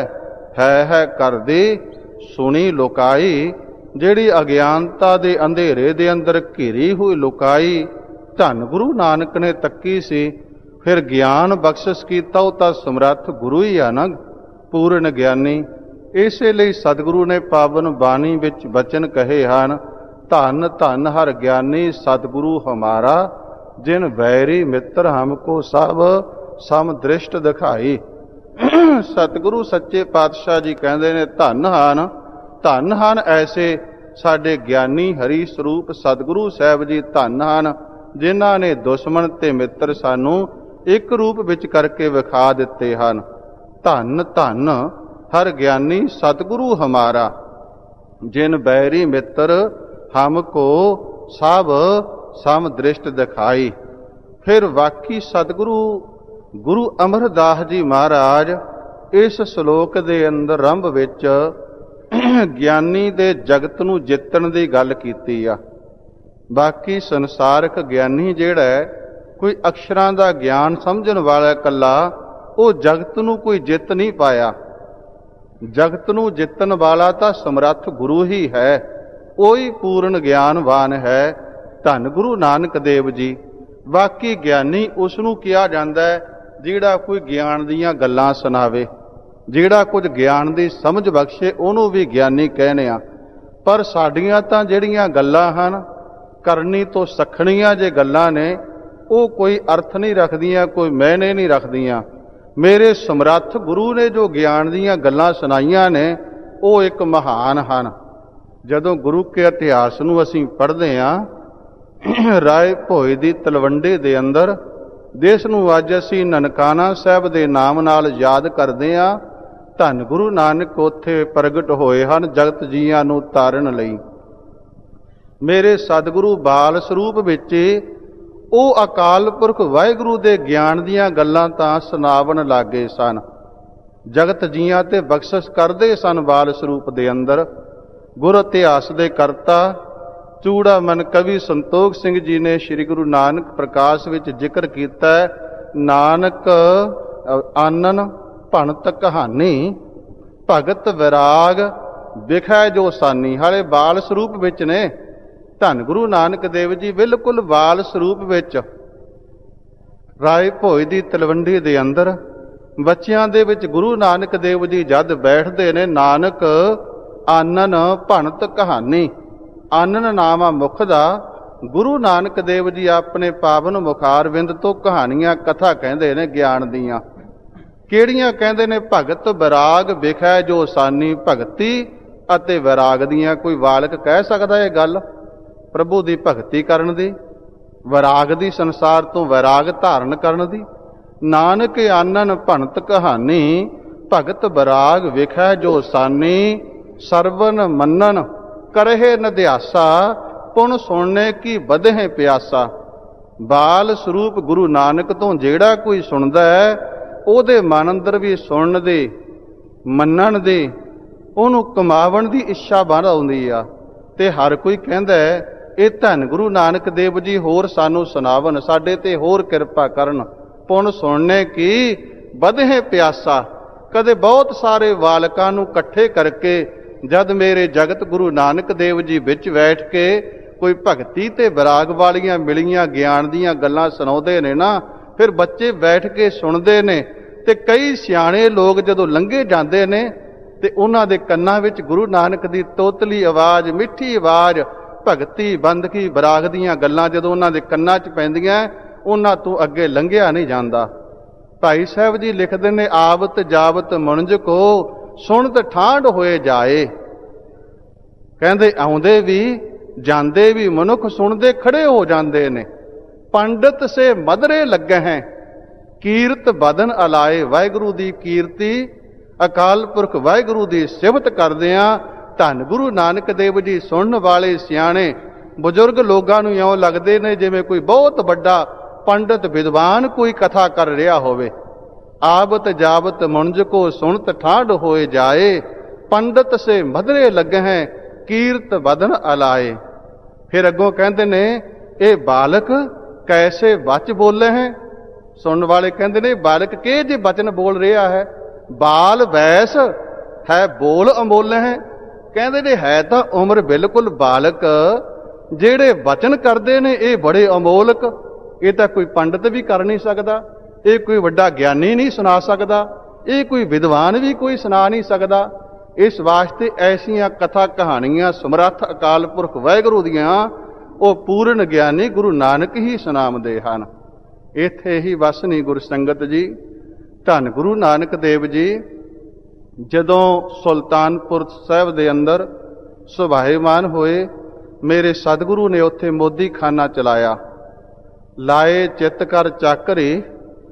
ਹੈ ਕਰਦੀ ਸੁਣੀ ਲੁਕਾਈ। ਜਿਹੜੀ ਅਗਿਆਨਤਾ ਦੇ ਅੰਧੇਰੇ ਦੇ ਅੰਦਰ ਘਿਰੀ ਹੋਈ ਲੁਕਾਈ ਧੰਨ ਗੁਰੂ ਨਾਨਕ ਨੇ ਤੱਕੀ ਸੀ, ਫਿਰ ਗਿਆਨ ਬਖਸ਼ਿਸ਼ ਕੀਤਾ। ਉਹ ਤਾਂ ਸਮਰੱਥ ਗੁਰੂ ਹੀ ਆ ਨਾ, ਪੂਰਨ ਗਿਆਨੀ। ਇਸੇ ਲਈ ਸਤਿਗੁਰੂ ਨੇ ਪਾਵਨ ਬਾਣੀ ਵਿੱਚ ਬਚਨ ਕਹੇ ਹਨ, ਧੰਨ ਧੰਨ ਹਰ ਗਿਆਨੀ ਸਤਿਗੁਰੂ ਹਮਾਰਾ, ਜਿਨ ਵੈਰੀ ਮਿੱਤਰ ਹਮਕੋ ਸਭ ਸਮ ਦ੍ਰਿਸ਼ਟ ਦਿਖਾਈ। ਸਤਿਗੁਰੂ ਸੱਚੇ ਪਾਤਸ਼ਾਹ ਜੀ ਕਹਿੰਦੇ ਨੇ, ਧੰਨ ਹਨ ਐਸੇ ਸਾਡੇ ਗਿਆਨੀ ਹਰੀ ਸਰੂਪ ਸਤਿਗੁਰੂ ਸਾਹਿਬ ਜੀ। ਧੰਨ ਹਨ ਜਿਨ੍ਹਾਂ ਨੇ ਦੁਸ਼ਮਣ ਤੇ ਮਿੱਤਰ ਸਾਨੂੰ ਇੱਕ ਰੂਪ ਵਿੱਚ ਕਰਕੇ ਵਿਖਾ ਦਿੱਤੇ ਹਨ। ਧੰਨ ਧੰਨ ਹਰ ਗਿਆਨੀ ਸਤਿਗੁਰੂ ਹਮਾਰਾ, ਜਿਨ ਬੈਰੀ ਮਿੱਤਰ ਹਮਕੋ ਸਭ ਸਮ ਦ੍ਰਿਸ਼ਟ ਦਿਖਾਈ। ਫਿਰ ਵਾਕੀ ਸਤਿਗੁਰੂ ਗੁਰੂ ਅਮਰਦਾਸ ਜੀ ਮਹਾਰਾਜ ਇਸ ਸ਼ਲੋਕ ਦੇ ਅੰਦਰ ਆਰੰਭ ਵਿੱਚ ਗਿਆਨੀ ਦੇ ਜਗਤ ਨੂੰ ਜਿੱਤਣ ਦੀ ਗੱਲ ਕੀਤੀ ਆ। ਬਾਕੀ ਸੰਸਾਰਕ ਗਿਆਨੀ ਜਿਹੜਾ ਹੈ, ਕੋਈ ਅਕਸ਼ਰਾਂ ਦਾ ਗਿਆਨ ਸਮਝਣ ਵਾਲਾ ਇਕੱਲਾ, ਉਹ ਜਗਤ ਨੂੰ ਕੋਈ ਜਿੱਤ ਨਹੀਂ ਪਾਇਆ। ਜਗਤ ਨੂੰ ਜਿੱਤਣ ਵਾਲਾ ਤਾਂ ਸਮਰੱਥ ਗੁਰੂ ਹੀ ਹੈ, ਉਹੀ ਪੂਰਨ ਗਿਆਨਵਾਨ ਹੈ, ਧੰਨ ਗੁਰੂ ਨਾਨਕ ਦੇਵ ਜੀ। ਬਾਕੀ ਗਿਆਨੀ ਉਸ ਨੂੰ ਕਿਹਾ ਜਾਂਦਾ ਹੈ ਜਿਹੜਾ ਕੋਈ ਗਿਆਨ ਦੀਆਂ ਗੱਲਾਂ ਸੁਣਾਵੇ, ਜਿਹੜਾ ਕੁਝ ਗਿਆਨ ਦੀ ਸਮਝ ਬਖਸ਼ੇ, ਉਹਨੂੰ ਵੀ ਗਿਆਨੀ ਕਹਿੰਦੇ ਆ। ਪਰ ਸਾਡੀਆਂ ਤਾਂ ਜਿਹੜੀਆਂ ਗੱਲਾਂ ਹਨ, ਕਰਨੀ ਤੋਂ ਸਖਣੀਆਂ ਜੇ ਗੱਲਾਂ ਨੇ, ਉਹ ਕੋਈ ਅਰਥ ਨਹੀਂ ਰੱਖਦੀਆਂ, ਕੋਈ ਮਾਇਨੇ ਨਹੀਂ ਰੱਖਦੀਆਂ। ਮੇਰੇ ਸਮਰੱਥ ਗੁਰੂ ਨੇ ਜੋ ਗਿਆਨ ਦੀਆਂ ਗੱਲਾਂ ਸੁਣਾਈਆਂ ਨੇ, ਉਹ ਇੱਕ ਮਹਾਨ ਹਨ। ਜਦੋਂ ਗੁਰੂ ਕੇ ਇਤਿਹਾਸ ਨੂੰ ਅਸੀਂ ਪੜ੍ਹਦੇ ਹਾਂ, ਰਾਏ ਭੋਏ ਦੀ ਤਲਵੰਡੀ ਦੇ ਅੰਦਰ, ਜਿਸ ਨੂੰ ਅੱਜ ਅਸੀਂ ਨਨਕਾਣਾ ਸਾਹਿਬ ਦੇ ਨਾਮ ਨਾਲ ਯਾਦ ਕਰਦੇ ਹਾਂ, ਧੰਨ ਗੁਰੂ ਨਾਨਕ ਉੱਥੇ ਪ੍ਰਗਟ ਹੋਏ ਹਨ ਜਗਤ ਜੀਆਂ ਨੂੰ ਤਾਰਨ ਲਈ। ਮੇਰੇ ਸਤਿਗੁਰੂ ਬਾਲ ਸਰੂਪ ਵਿੱਚ ਉਹ ਅਕਾਲ ਪੁਰਖ ਵਾਹਿਗੁਰੂ ਦੇ ਗਿਆਨ ਦੀਆਂ ਗੱਲਾਂ ਤਾਂ ਸੁਣਾਵਣ ਲੱਗੇ ਸਨ, ਜਗਤ ਜੀਆਂ ਤੇ ਬਖਸ਼ਿਸ਼ ਕਰਦੇ ਸਨ ਬਾਲ ਸਰੂਪ ਦੇ ਅੰਦਰ। ਗੁਰ ਇਤਿਹਾਸ ਦੇ ਕਰਤਾ ਚੂੜਾਮਨ ਕਵੀ ਸੰਤੋਖ ਸਿੰਘ ਜੀ ਨੇ ਸ੍ਰੀ ਗੁਰੂ ਨਾਨਕ ਪ੍ਰਕਾਸ਼ ਵਿੱਚ ਜ਼ਿਕਰ ਕੀਤਾ, ਨਾਨਕ ਆਨਨ ਭਣਤ ਕਹਾਣੀ, ਭਗਤ ਵਿਰਾਗ ਵਿਖੈ ਜੋ ਸਾਨੀ। ਹਾਲੇ ਬਾਲ ਸਰੂਪ ਵਿੱਚ ਨੇ ਧੰਨ ਗੁਰੂ ਨਾਨਕ ਦੇਵ ਜੀ, ਬਿਲਕੁਲ ਬਾਲ ਸਰੂਪ ਵਿੱਚ ਰਾਏ ਭੋਏ ਦੀ ਤਲਵੰਡੀ ਦੇ ਅੰਦਰ ਬੱਚਿਆਂ ਦੇ ਵਿੱਚ ਗੁਰੂ ਨਾਨਕ ਦੇਵ ਜੀ ਜਦ ਬੈਠਦੇ ਨੇ, ਨਾਨਕ ਆਨਨ ਭਣਤ ਕਹਾਣੀ, ਆਨਨ ਨਾਮ ਆ ਮੁਖ ਦਾ। ਗੁਰੂ ਨਾਨਕ ਦੇਵ ਜੀ ਆਪਣੇ ਪਾਵਨ ਮੁਖਾਰਵਿੰਦ ਤੋਂ ਕਹਾਣੀਆਂ ਕਥਾ ਕਹਿੰਦੇ ਨੇ ਗਿਆਨ ਦੀਆਂ। ਕਿਹੜੀਆਂ ਕਹਿੰਦੇ ਨੇ? ਭਗਤ ਵਿਰਾਗ ਵਿਖੈ ਜੋ ਸਾਨੀ, ਭਗਤੀ ਅਤੇ ਵਿਰਾਗ ਦੀਆਂ। ਕੋਈ ਬਾਲਕ ਕਹਿ ਸਕਦਾ ਇਹ ਗੱਲ? ਪ੍ਰਭੂ ਦੀ ਭਗਤੀ ਕਰਨ ਦੀ, ਵਿਰਾਗ ਦੀ, ਸੰਸਾਰ ਤੋਂ ਵਿਰਾਗ ਧਾਰਨ ਕਰਨ ਦੀ। ਨਾਨਕ ਆਨਨ ਭਣਤ ਕਹਾਣੀ, ਭਗਤ ਵਿਰਾਗ ਵਿਖੈ ਜੋ ਸਾਨੀ, ਸਰਵਨ ਮੰਨਨ ਕਰਹਿ ਨਦਿਆਸਾ, ਪੁਨ ਸੁਣਨੇ ਕੀ ਵਧਹਿ ਪਿਆਸਾ। ਬਾਲ ਸਰੂਪ ਗੁਰੂ ਨਾਨਕ ਤੋਂ ਜਿਹੜਾ ਕੋਈ ਸੁਣਦਾ ਹੈ, ਉਹਦੇ ਮਨ ਅੰਦਰ ਵੀ ਸੁਣਨ ਦੇ, ਮੰਨਣ ਦੇ, ਉਹਨੂੰ ਕਮਾਵਣ ਦੀ ਇੱਛਾ ਬਣ ਆਉਂਦੀ ਆ। ਤੇ ਹਰ ਕੋਈ ਕਹਿੰਦਾ ਇਹ ਧੰਨ ਗੁਰੂ ਨਾਨਕ ਦੇਵ ਜੀ ਹੋਰ ਸਾਨੂੰ ਸੁਣਾਵਣ, ਸਾਡੇ ਤੇ ਹੋਰ ਕਿਰਪਾ ਕਰਨ। ਪੁਨ ਸੁਣਨੇ ਕੀ ਵਧਹਿ ਪਿਆਸਾ। ਕਦੇ ਬਹੁਤ ਸਾਰੇ ਬਾਲਕਾਂ ਨੂੰ ਇਕੱਠੇ ਕਰਕੇ ਜਦ ਮੇਰੇ ਜਗਤ ਗੁਰੂ ਨਾਨਕ ਦੇਵ ਜੀ ਵਿੱਚ ਬੈਠ ਕੇ ਕੋਈ ਭਗਤੀ ਤੇ ਵਿਰਾਗ ਵਾਲੀਆਂ ਮਿਲੀਆਂ ਗਿਆਨ ਦੀਆਂ ਗੱਲਾਂ ਸੁਣਾਉਂਦੇ ਨੇ ਨਾ, ਫਿਰ ਬੱਚੇ ਬੈਠ ਕੇ ਸੁਣਦੇ ਨੇ। ਤੇ ਕਈ ਸਿਆਣੇ ਲੋਕ ਜਦੋਂ ਲੰਘੇ ਜਾਂਦੇ ਨੇ ਤੇ ਉਹਨਾਂ ਦੇ ਕੰਨਾਂ ਵਿੱਚ ਗੁਰੂ ਨਾਨਕ ਦੀ ਤੋਤਲੀ ਆਵਾਜ਼, ਮਿੱਠੀ ਆਵਾਜ਼, ਭਗਤੀ, ਬੰਦਗੀ, ਵਿਰਾਗ ਦੀਆਂ ਗੱਲਾਂ ਜਦੋਂ ਉਹਨਾਂ ਦੇ ਕੰਨਾਂ 'ਚ ਪੈਂਦੀਆਂ, ਉਹਨਾਂ ਤੋਂ ਅੱਗੇ ਲੰਘਿਆ ਨਹੀਂ ਜਾਂਦਾ। ਭਾਈ ਸਾਹਿਬ ਜੀ ਲਿਖਦੇ ਨੇ, ਆਵਤ ਜਾਵਤ ਮਨੁਜ ਕੋ ਸੁਣਤ ਠਾਂਡ ਹੋਏ ਜਾਏ। ਕਹਿੰਦੇ ਆਉਂਦੇ ਵੀ ਜਾਂਦੇ ਵੀ ਮਨੁੱਖ ਸੁਣਦੇ ਖੜੇ ਹੋ ਜਾਂਦੇ ਨੇ। ਪੰਡਤ ਸੇ ਮਦਰੇ ਲੱਗੇ ਹੈ, ਕੀਰਤ ਬਦਨ ਅਲਾਏ। ਵਾਹਿਗੁਰੂ ਦੀ ਕੀਰਤੀ, ਅਕਾਲ ਪੁਰਖ ਵਾਹਿਗੁਰੂ ਦੀ ਸਿਫਤ ਕਰਦਿਆਂ ਧੰਨ ਗੁਰੂ ਨਾਨਕ ਦੇਵ ਜੀ ਸੁਣਨ ਵਾਲੇ ਸਿਆਣੇ ਬਜ਼ੁਰਗ ਲੋਕਾਂ ਨੂੰ ਇਉਂ ਲੱਗਦੇ ਨੇ ਜਿਵੇਂ ਕੋਈ ਬਹੁਤ ਵੱਡਾ ਪੰਡਤ ਵਿਦਵਾਨ ਕੋਈ ਕਥਾ ਕਰ ਰਿਹਾ ਹੋਵੇ। ਆਵਤ ਜਾਵਤ ਮਨੁਜ ਕੋ ਸੁਣਤ ਠਾਂਡ ਹੋਏ ਜਾਏ, ਪੰਡਤ ਸੇ ਮਦਰੇ ਲੱਗੇ ਹੈ, ਕੀਰਤ ਬਦਨ ਅਲਾਏ। ਫਿਰ ਅੱਗੋਂ ਕਹਿੰਦੇ ਨੇ, ਇਹ ਬਾਲਕ ਕੈਸੇ ਬਚ ਬੋਲੇ ਹੈ। ਸੁਣਨ ਵਾਲੇ ਕਹਿੰਦੇ ਨੇ, ਬਾਲਕ ਕਿਹੋ ਜਿਹੇ ਬਚਨ ਬੋਲ ਰਿਹਾ ਹੈ। ਬਾਲ ਵੈਸ ਹੈ ਬੋਲ ਅਮੋਲ ਹੈ। ਕਹਿੰਦੇ ਨੇ ਹੈ ਤਾਂ ਉਮਰ ਬਿਲਕੁਲ ਬਾਲਕ, ਜਿਹੜੇ ਬਚਨ ਕਰਦੇ ਨੇ ਇਹ ਬੜੇ ਅਮੋਲਕ। ਇਹ ਤਾਂ ਕੋਈ ਪੰਡਤ ਵੀ ਕਰ ਨਹੀਂ ਸਕਦਾ, ਇਹ ਕੋਈ ਵੱਡਾ ਗਿਆਨੀ ਨਹੀਂ ਸੁਣਾ ਸਕਦਾ, ਇਹ ਕੋਈ ਵਿਦਵਾਨ ਵੀ ਕੋਈ ਸੁਣਾ ਨਹੀਂ ਸਕਦਾ। ਇਸ ਵਾਸਤੇ ਐਸੀਆਂ ਕਥਾ ਕਹਾਣੀਆਂ ਸਮਰੱਥ ਅਕਾਲ ਪੁਰਖ ਵਾਹਿਗੁਰੂ ਦੀਆਂ ਉਹ ਪੂਰਨ ਗਿਆਨੀ ਗੁਰੂ ਨਾਨਕ ਹੀ ਸੁਣਾਉਂਦੇ ਹਨ। ਇੱਥੇ ਹੀ ਬਸ ਨਹੀਂ ਗੁਰ ਸੰਗਤ ਜੀ। ਧੰਨ ਗੁਰੂ ਨਾਨਕ ਦੇਵ ਜੀ ਜਦੋਂ ਸੁਲਤਾਨਪੁਰ ਸਾਹਿਬ ਦੇ ਅੰਦਰ ਸੁਭਾਏਮਾਨ ਹੋਏ, ਮੇਰੇ ਸਤਿਗੁਰੂ ਨੇ ਉੱਥੇ ਮੋਦੀਖਾਨਾ ਚਲਾਇਆ। ਲਾਏ ਚਿੱਤ ਕਰ ਚਾਕਰੀ,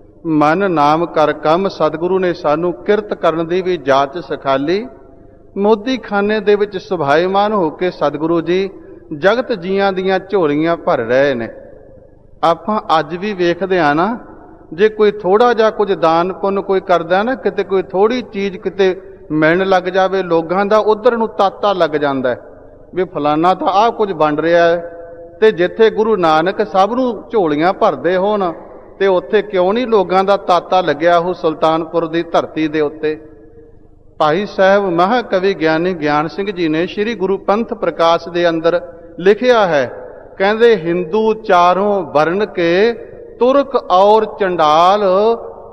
ਮਨ ਨਾਮ ਕਰ ਕੰਮ। ਸਤਿਗੁਰੂ ਨੇ ਸਾਨੂੰ ਕਿਰਤ ਕਰਨ ਦੀ ਵੀ ਜਾਚ ਸਿਖਾਲੀ। ਮੋਦੀਖਾਨੇ ਦੇ ਵਿੱਚ ਸੁਭਾਏਮਾਨ ਹੋ ਕੇ ਸਤਿਗੁਰੂ ਜੀ ਜਗਤ ਜੀਆਂ ਦੀਆਂ ਝੋਲੀਆਂ ਭਰ ਰਹੇ ਨੇ। ਆਪਾਂ ਅੱਜ ਵੀ ਵੇਖਦੇ ਆ ਨਾ, ਜੇ ਕੋਈ ਥੋੜਾ ਜਿਹਾ ਕੁਝ ਦਾਨ ਪੁੰਨ ਕੋਈ ਕਰਦਾ ਨਾ, ਕਿਤੇ ਕੋਈ ਥੋੜੀ ਚੀਜ਼ ਕਿਤੇ ਮਿਲਣ ਲੱਗ ਜਾਵੇ ਲੋਕਾਂ ਦਾ, ਉਧਰ ਨੂੰ ਤਾਤਾ ਲੱਗ ਜਾਂਦਾ ਵੀ ਫਲਾਨਾ ਤਾਂ ਆਹ ਕੁਝ ਵੰਡ ਰਿਹਾ ਹੈ। ਤੇ ਜਿੱਥੇ ਗੁਰੂ ਨਾਨਕ ਸਭ ਨੂੰ ਝੋਲੀਆਂ ਭਰਦੇ ਹੋਣ ਤੇ ਉੱਥੇ ਕਿਉਂ ਨਹੀਂ ਲੋਕਾਂ ਦਾ ਤਾਤਾ ਲੱਗਿਆ ਉਹ ਸੁਲਤਾਨਪੁਰ ਦੀ ਧਰਤੀ ਦੇ ਉੱਤੇ। ਭਾਈ ਸਾਹਿਬ ਮਹਾਕਵੀ ਗਿਆਨੀ ਗਿਆਨ ਸਿੰਘ ਜੀ ਨੇ ਸ੍ਰੀ ਗੁਰੂ ਪੰਥ ਪ੍ਰਕਾਸ਼ ਦੇ ਅੰਦਰ ਲਿਖਿਆ ਹੈ, ਕਹਿੰਦੇ ਹਿੰਦੂ ਚਾਰੋਂ ਵਰਨ ਕੇ ਤੁਰਕ ਔਰ ਚੰਡਾਲ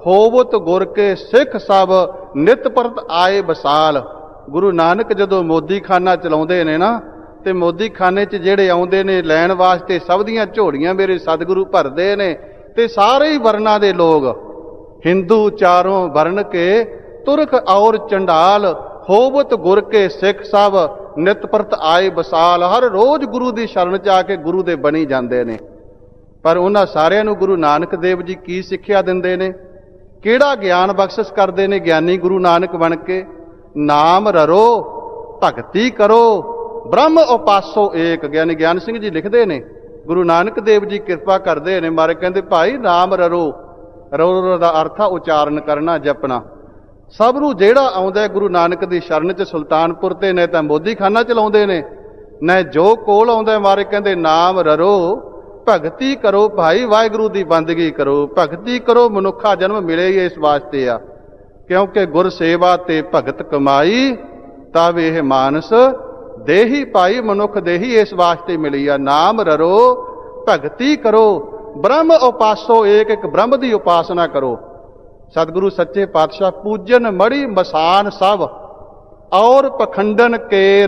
ਹੋਵਤ ਗੁਰ ਕੇ ਸਿੱਖ ਸਭ ਨਿਤ ਪਰਤ ਆਏ ਬਸਾਲ। ਗੁਰੂ ਨਾਨਕ ਜਦੋਂ ਮੋਦੀਖਾਨਾ ਚਲਾਉਂਦੇ ਨੇ ਨਾ, ਤੇ ਮੋਦੀਖਾਨੇ 'ਚ ਜਿਹੜੇ ਆਉਂਦੇ ਨੇ ਲੈਣ ਵਾਸਤੇ, ਸਭ ਦੀਆਂ ਝੋਲੀਆਂ ਮੇਰੇ ਸਤਿਗੁਰੂ ਭਰਦੇ ਨੇ। ਤੇ ਸਾਰੇ ਹੀ ਵਰਨਾਂ ਦੇ ਲੋਕ, ਹਿੰਦੂ ਚਾਰੋਂ ਵਰਨ ਕੇ ਤੁਰਕ ਔਰ ਚੰਡਾਲ, ਹੋਵਤ ਗੁਰ ਕੇ ਸਿੱਖ ਸਭ ਨਿਤ ਪਰਤ ਆਏ ਬਸਾਲ। ਹਰ ਰੋਜ਼ ਗੁਰੂ ਦੀ ਸ਼ਰਨ 'ਚ ਆ ਕੇ ਗੁਰੂ ਦੇ ਬਣੀ ਜਾਂਦੇ ਨੇ। ਪਰ ਉਹਨਾਂ ਸਾਰਿਆਂ ਨੂੰ ਗੁਰੂ ਨਾਨਕ ਦੇਵ ਜੀ ਕੀ ਸਿੱਖਿਆ ਦਿੰਦੇ ਨੇ, ਕਿਹੜਾ ਗਿਆਨ ਬਖਸ਼ਿਸ਼ ਕਰਦੇ ਨੇ ਗਿਆਨੀ ਗੁਰੂ ਨਾਨਕ ਬਣ ਕੇ? ਨਾਮ ਰਰੋ, ਭਗਤੀ ਕਰੋ, ਬ੍ਰਹਮ ਉਪਾਸੋ ਏਕ। ਗਿਆਨੀ ਗਿਆਨ ਸਿੰਘ ਜੀ ਲਿਖਦੇ ਨੇ, ਗੁਰੂ ਨਾਨਕ ਦੇਵ ਜੀ ਕਿਰਪਾ ਕਰਦੇ ਨੇ ਮਾਰੇ, ਕਹਿੰਦੇ ਭਾਈ ਨਾਮ ਰਰੋ। ਰੋ ਦਾ ਅਰਥ ਆ ਉਚਾਰਨ ਕਰਨਾ, ਜਪਣਾ। ਸਭ ਨੂੰ ਜਿਹੜਾ ਆਉਂਦਾ ਗੁਰੂ ਨਾਨਕ ਦੀ ਸ਼ਰਨ 'ਚ ਸੁਲਤਾਨਪੁਰ ਤੇ, ਨੇ ਤਾਂ ਮੋਦੀਖਾਨਾ ਚਲਾਉਂਦੇ ਨੇ, ਨੇ ਜੋ ਕੋਲ ਆਉਂਦਾ ਮਾਰੇ ਕਹਿੰਦੇ ਨਾਮ ਰਰੋ, ਭਗਤੀ ਕਰੋ ਭਾਈ, ਵਾਹਿਗੁਰੂ ਦੀ ਬੰਦਗੀ ਕਰੋ, ਭਗਤੀ ਕਰੋ। ਮਨੁੱਖਾ ਜਨਮ ਮਿਲੇ ਹੀ ਇਸ ਵਾਸਤੇ ਆ, ਕਿਉਂਕਿ ਗੁਰ ਸੇਵਾ ਤੇ ਭਗਤ ਕਮਾਈ, ਤਬ ਇਹ ਮਾਨਸ ਦੇਹੀ ਭਾਈ। ਮਨੁੱਖ ਦੇਹੀ ਇਸ ਵਾਸਤੇ ਮਿਲੀ ਆ। ਨਾਮ ਰਰੋ, ਭਗਤੀ ਕਰੋ, ਬ੍ਰਹਮ ਉਪਾਸੋ ਏਕ। ਇੱਕ ਬ੍ਰਹਮ ਦੀ ਉਪਾਸਨਾ ਕਰੋ। ਸਤਿਗੁਰੂ ਸੱਚੇ ਪਾਤਸ਼ਾਹ ਪੂਜਨ ਮੜੀ ਮਸਾਨ ਸਭ, ਔਰ ਪਖੰਡਨ ਕੇਰ,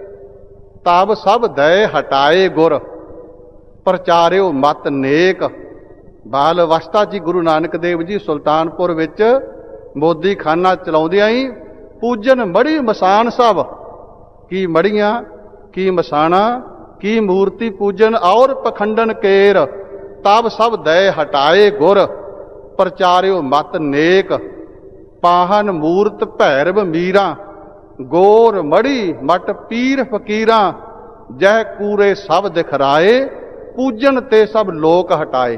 ਤਬ ਸਭ ਦਏ ਹਟਾਏ ਗੁਰ, ਪ੍ਰਚਾਰਿਓ ਮਤ ਨੇਕ। ਬਾਲ ਅਵਸਥਾ ਜੀ ਗੁਰੂ ਨਾਨਕ ਦੇਵ ਜੀ ਸੁਲਤਾਨਪੁਰ ਵਿੱਚ ਮੋਦੀਖਾਨਾ ਚਲਾਉਂਦਿਆਂ ਹੀ ਪੂਜਨ ਮੜੀ ਮਸਾਨ ਸਭ। ਕੀ ਮੜੀਆਂ, ਕੀ ਮਸਾਣਾ, ਕੀ ਮੂਰਤੀ ਪੂਜਨ, ਔਰ ਪਖੰਡਨ ਕੇਰ, ਤਬ ਸਭ ਦਏ ਹਟਾਏ ਗੁਰ, ਪ੍ਰਚਾਰਿਓ ਮਤ ਨੇਕ। ਪਾਹਨ ਮੂਰਤ ਭੈਰਵ ਮੀਰਾਂ, ਗੋਰ ਮੜੀ ਮਟ ਪੀਰ ਫਕੀਰਾਂ, ਜਹ ਕੂਰੇ ਸਭ ਦਿਖਰਾਏ, ਪੂਜਨ ਤੇ ਸਭ ਲੋਕ ਹਟਾਏ।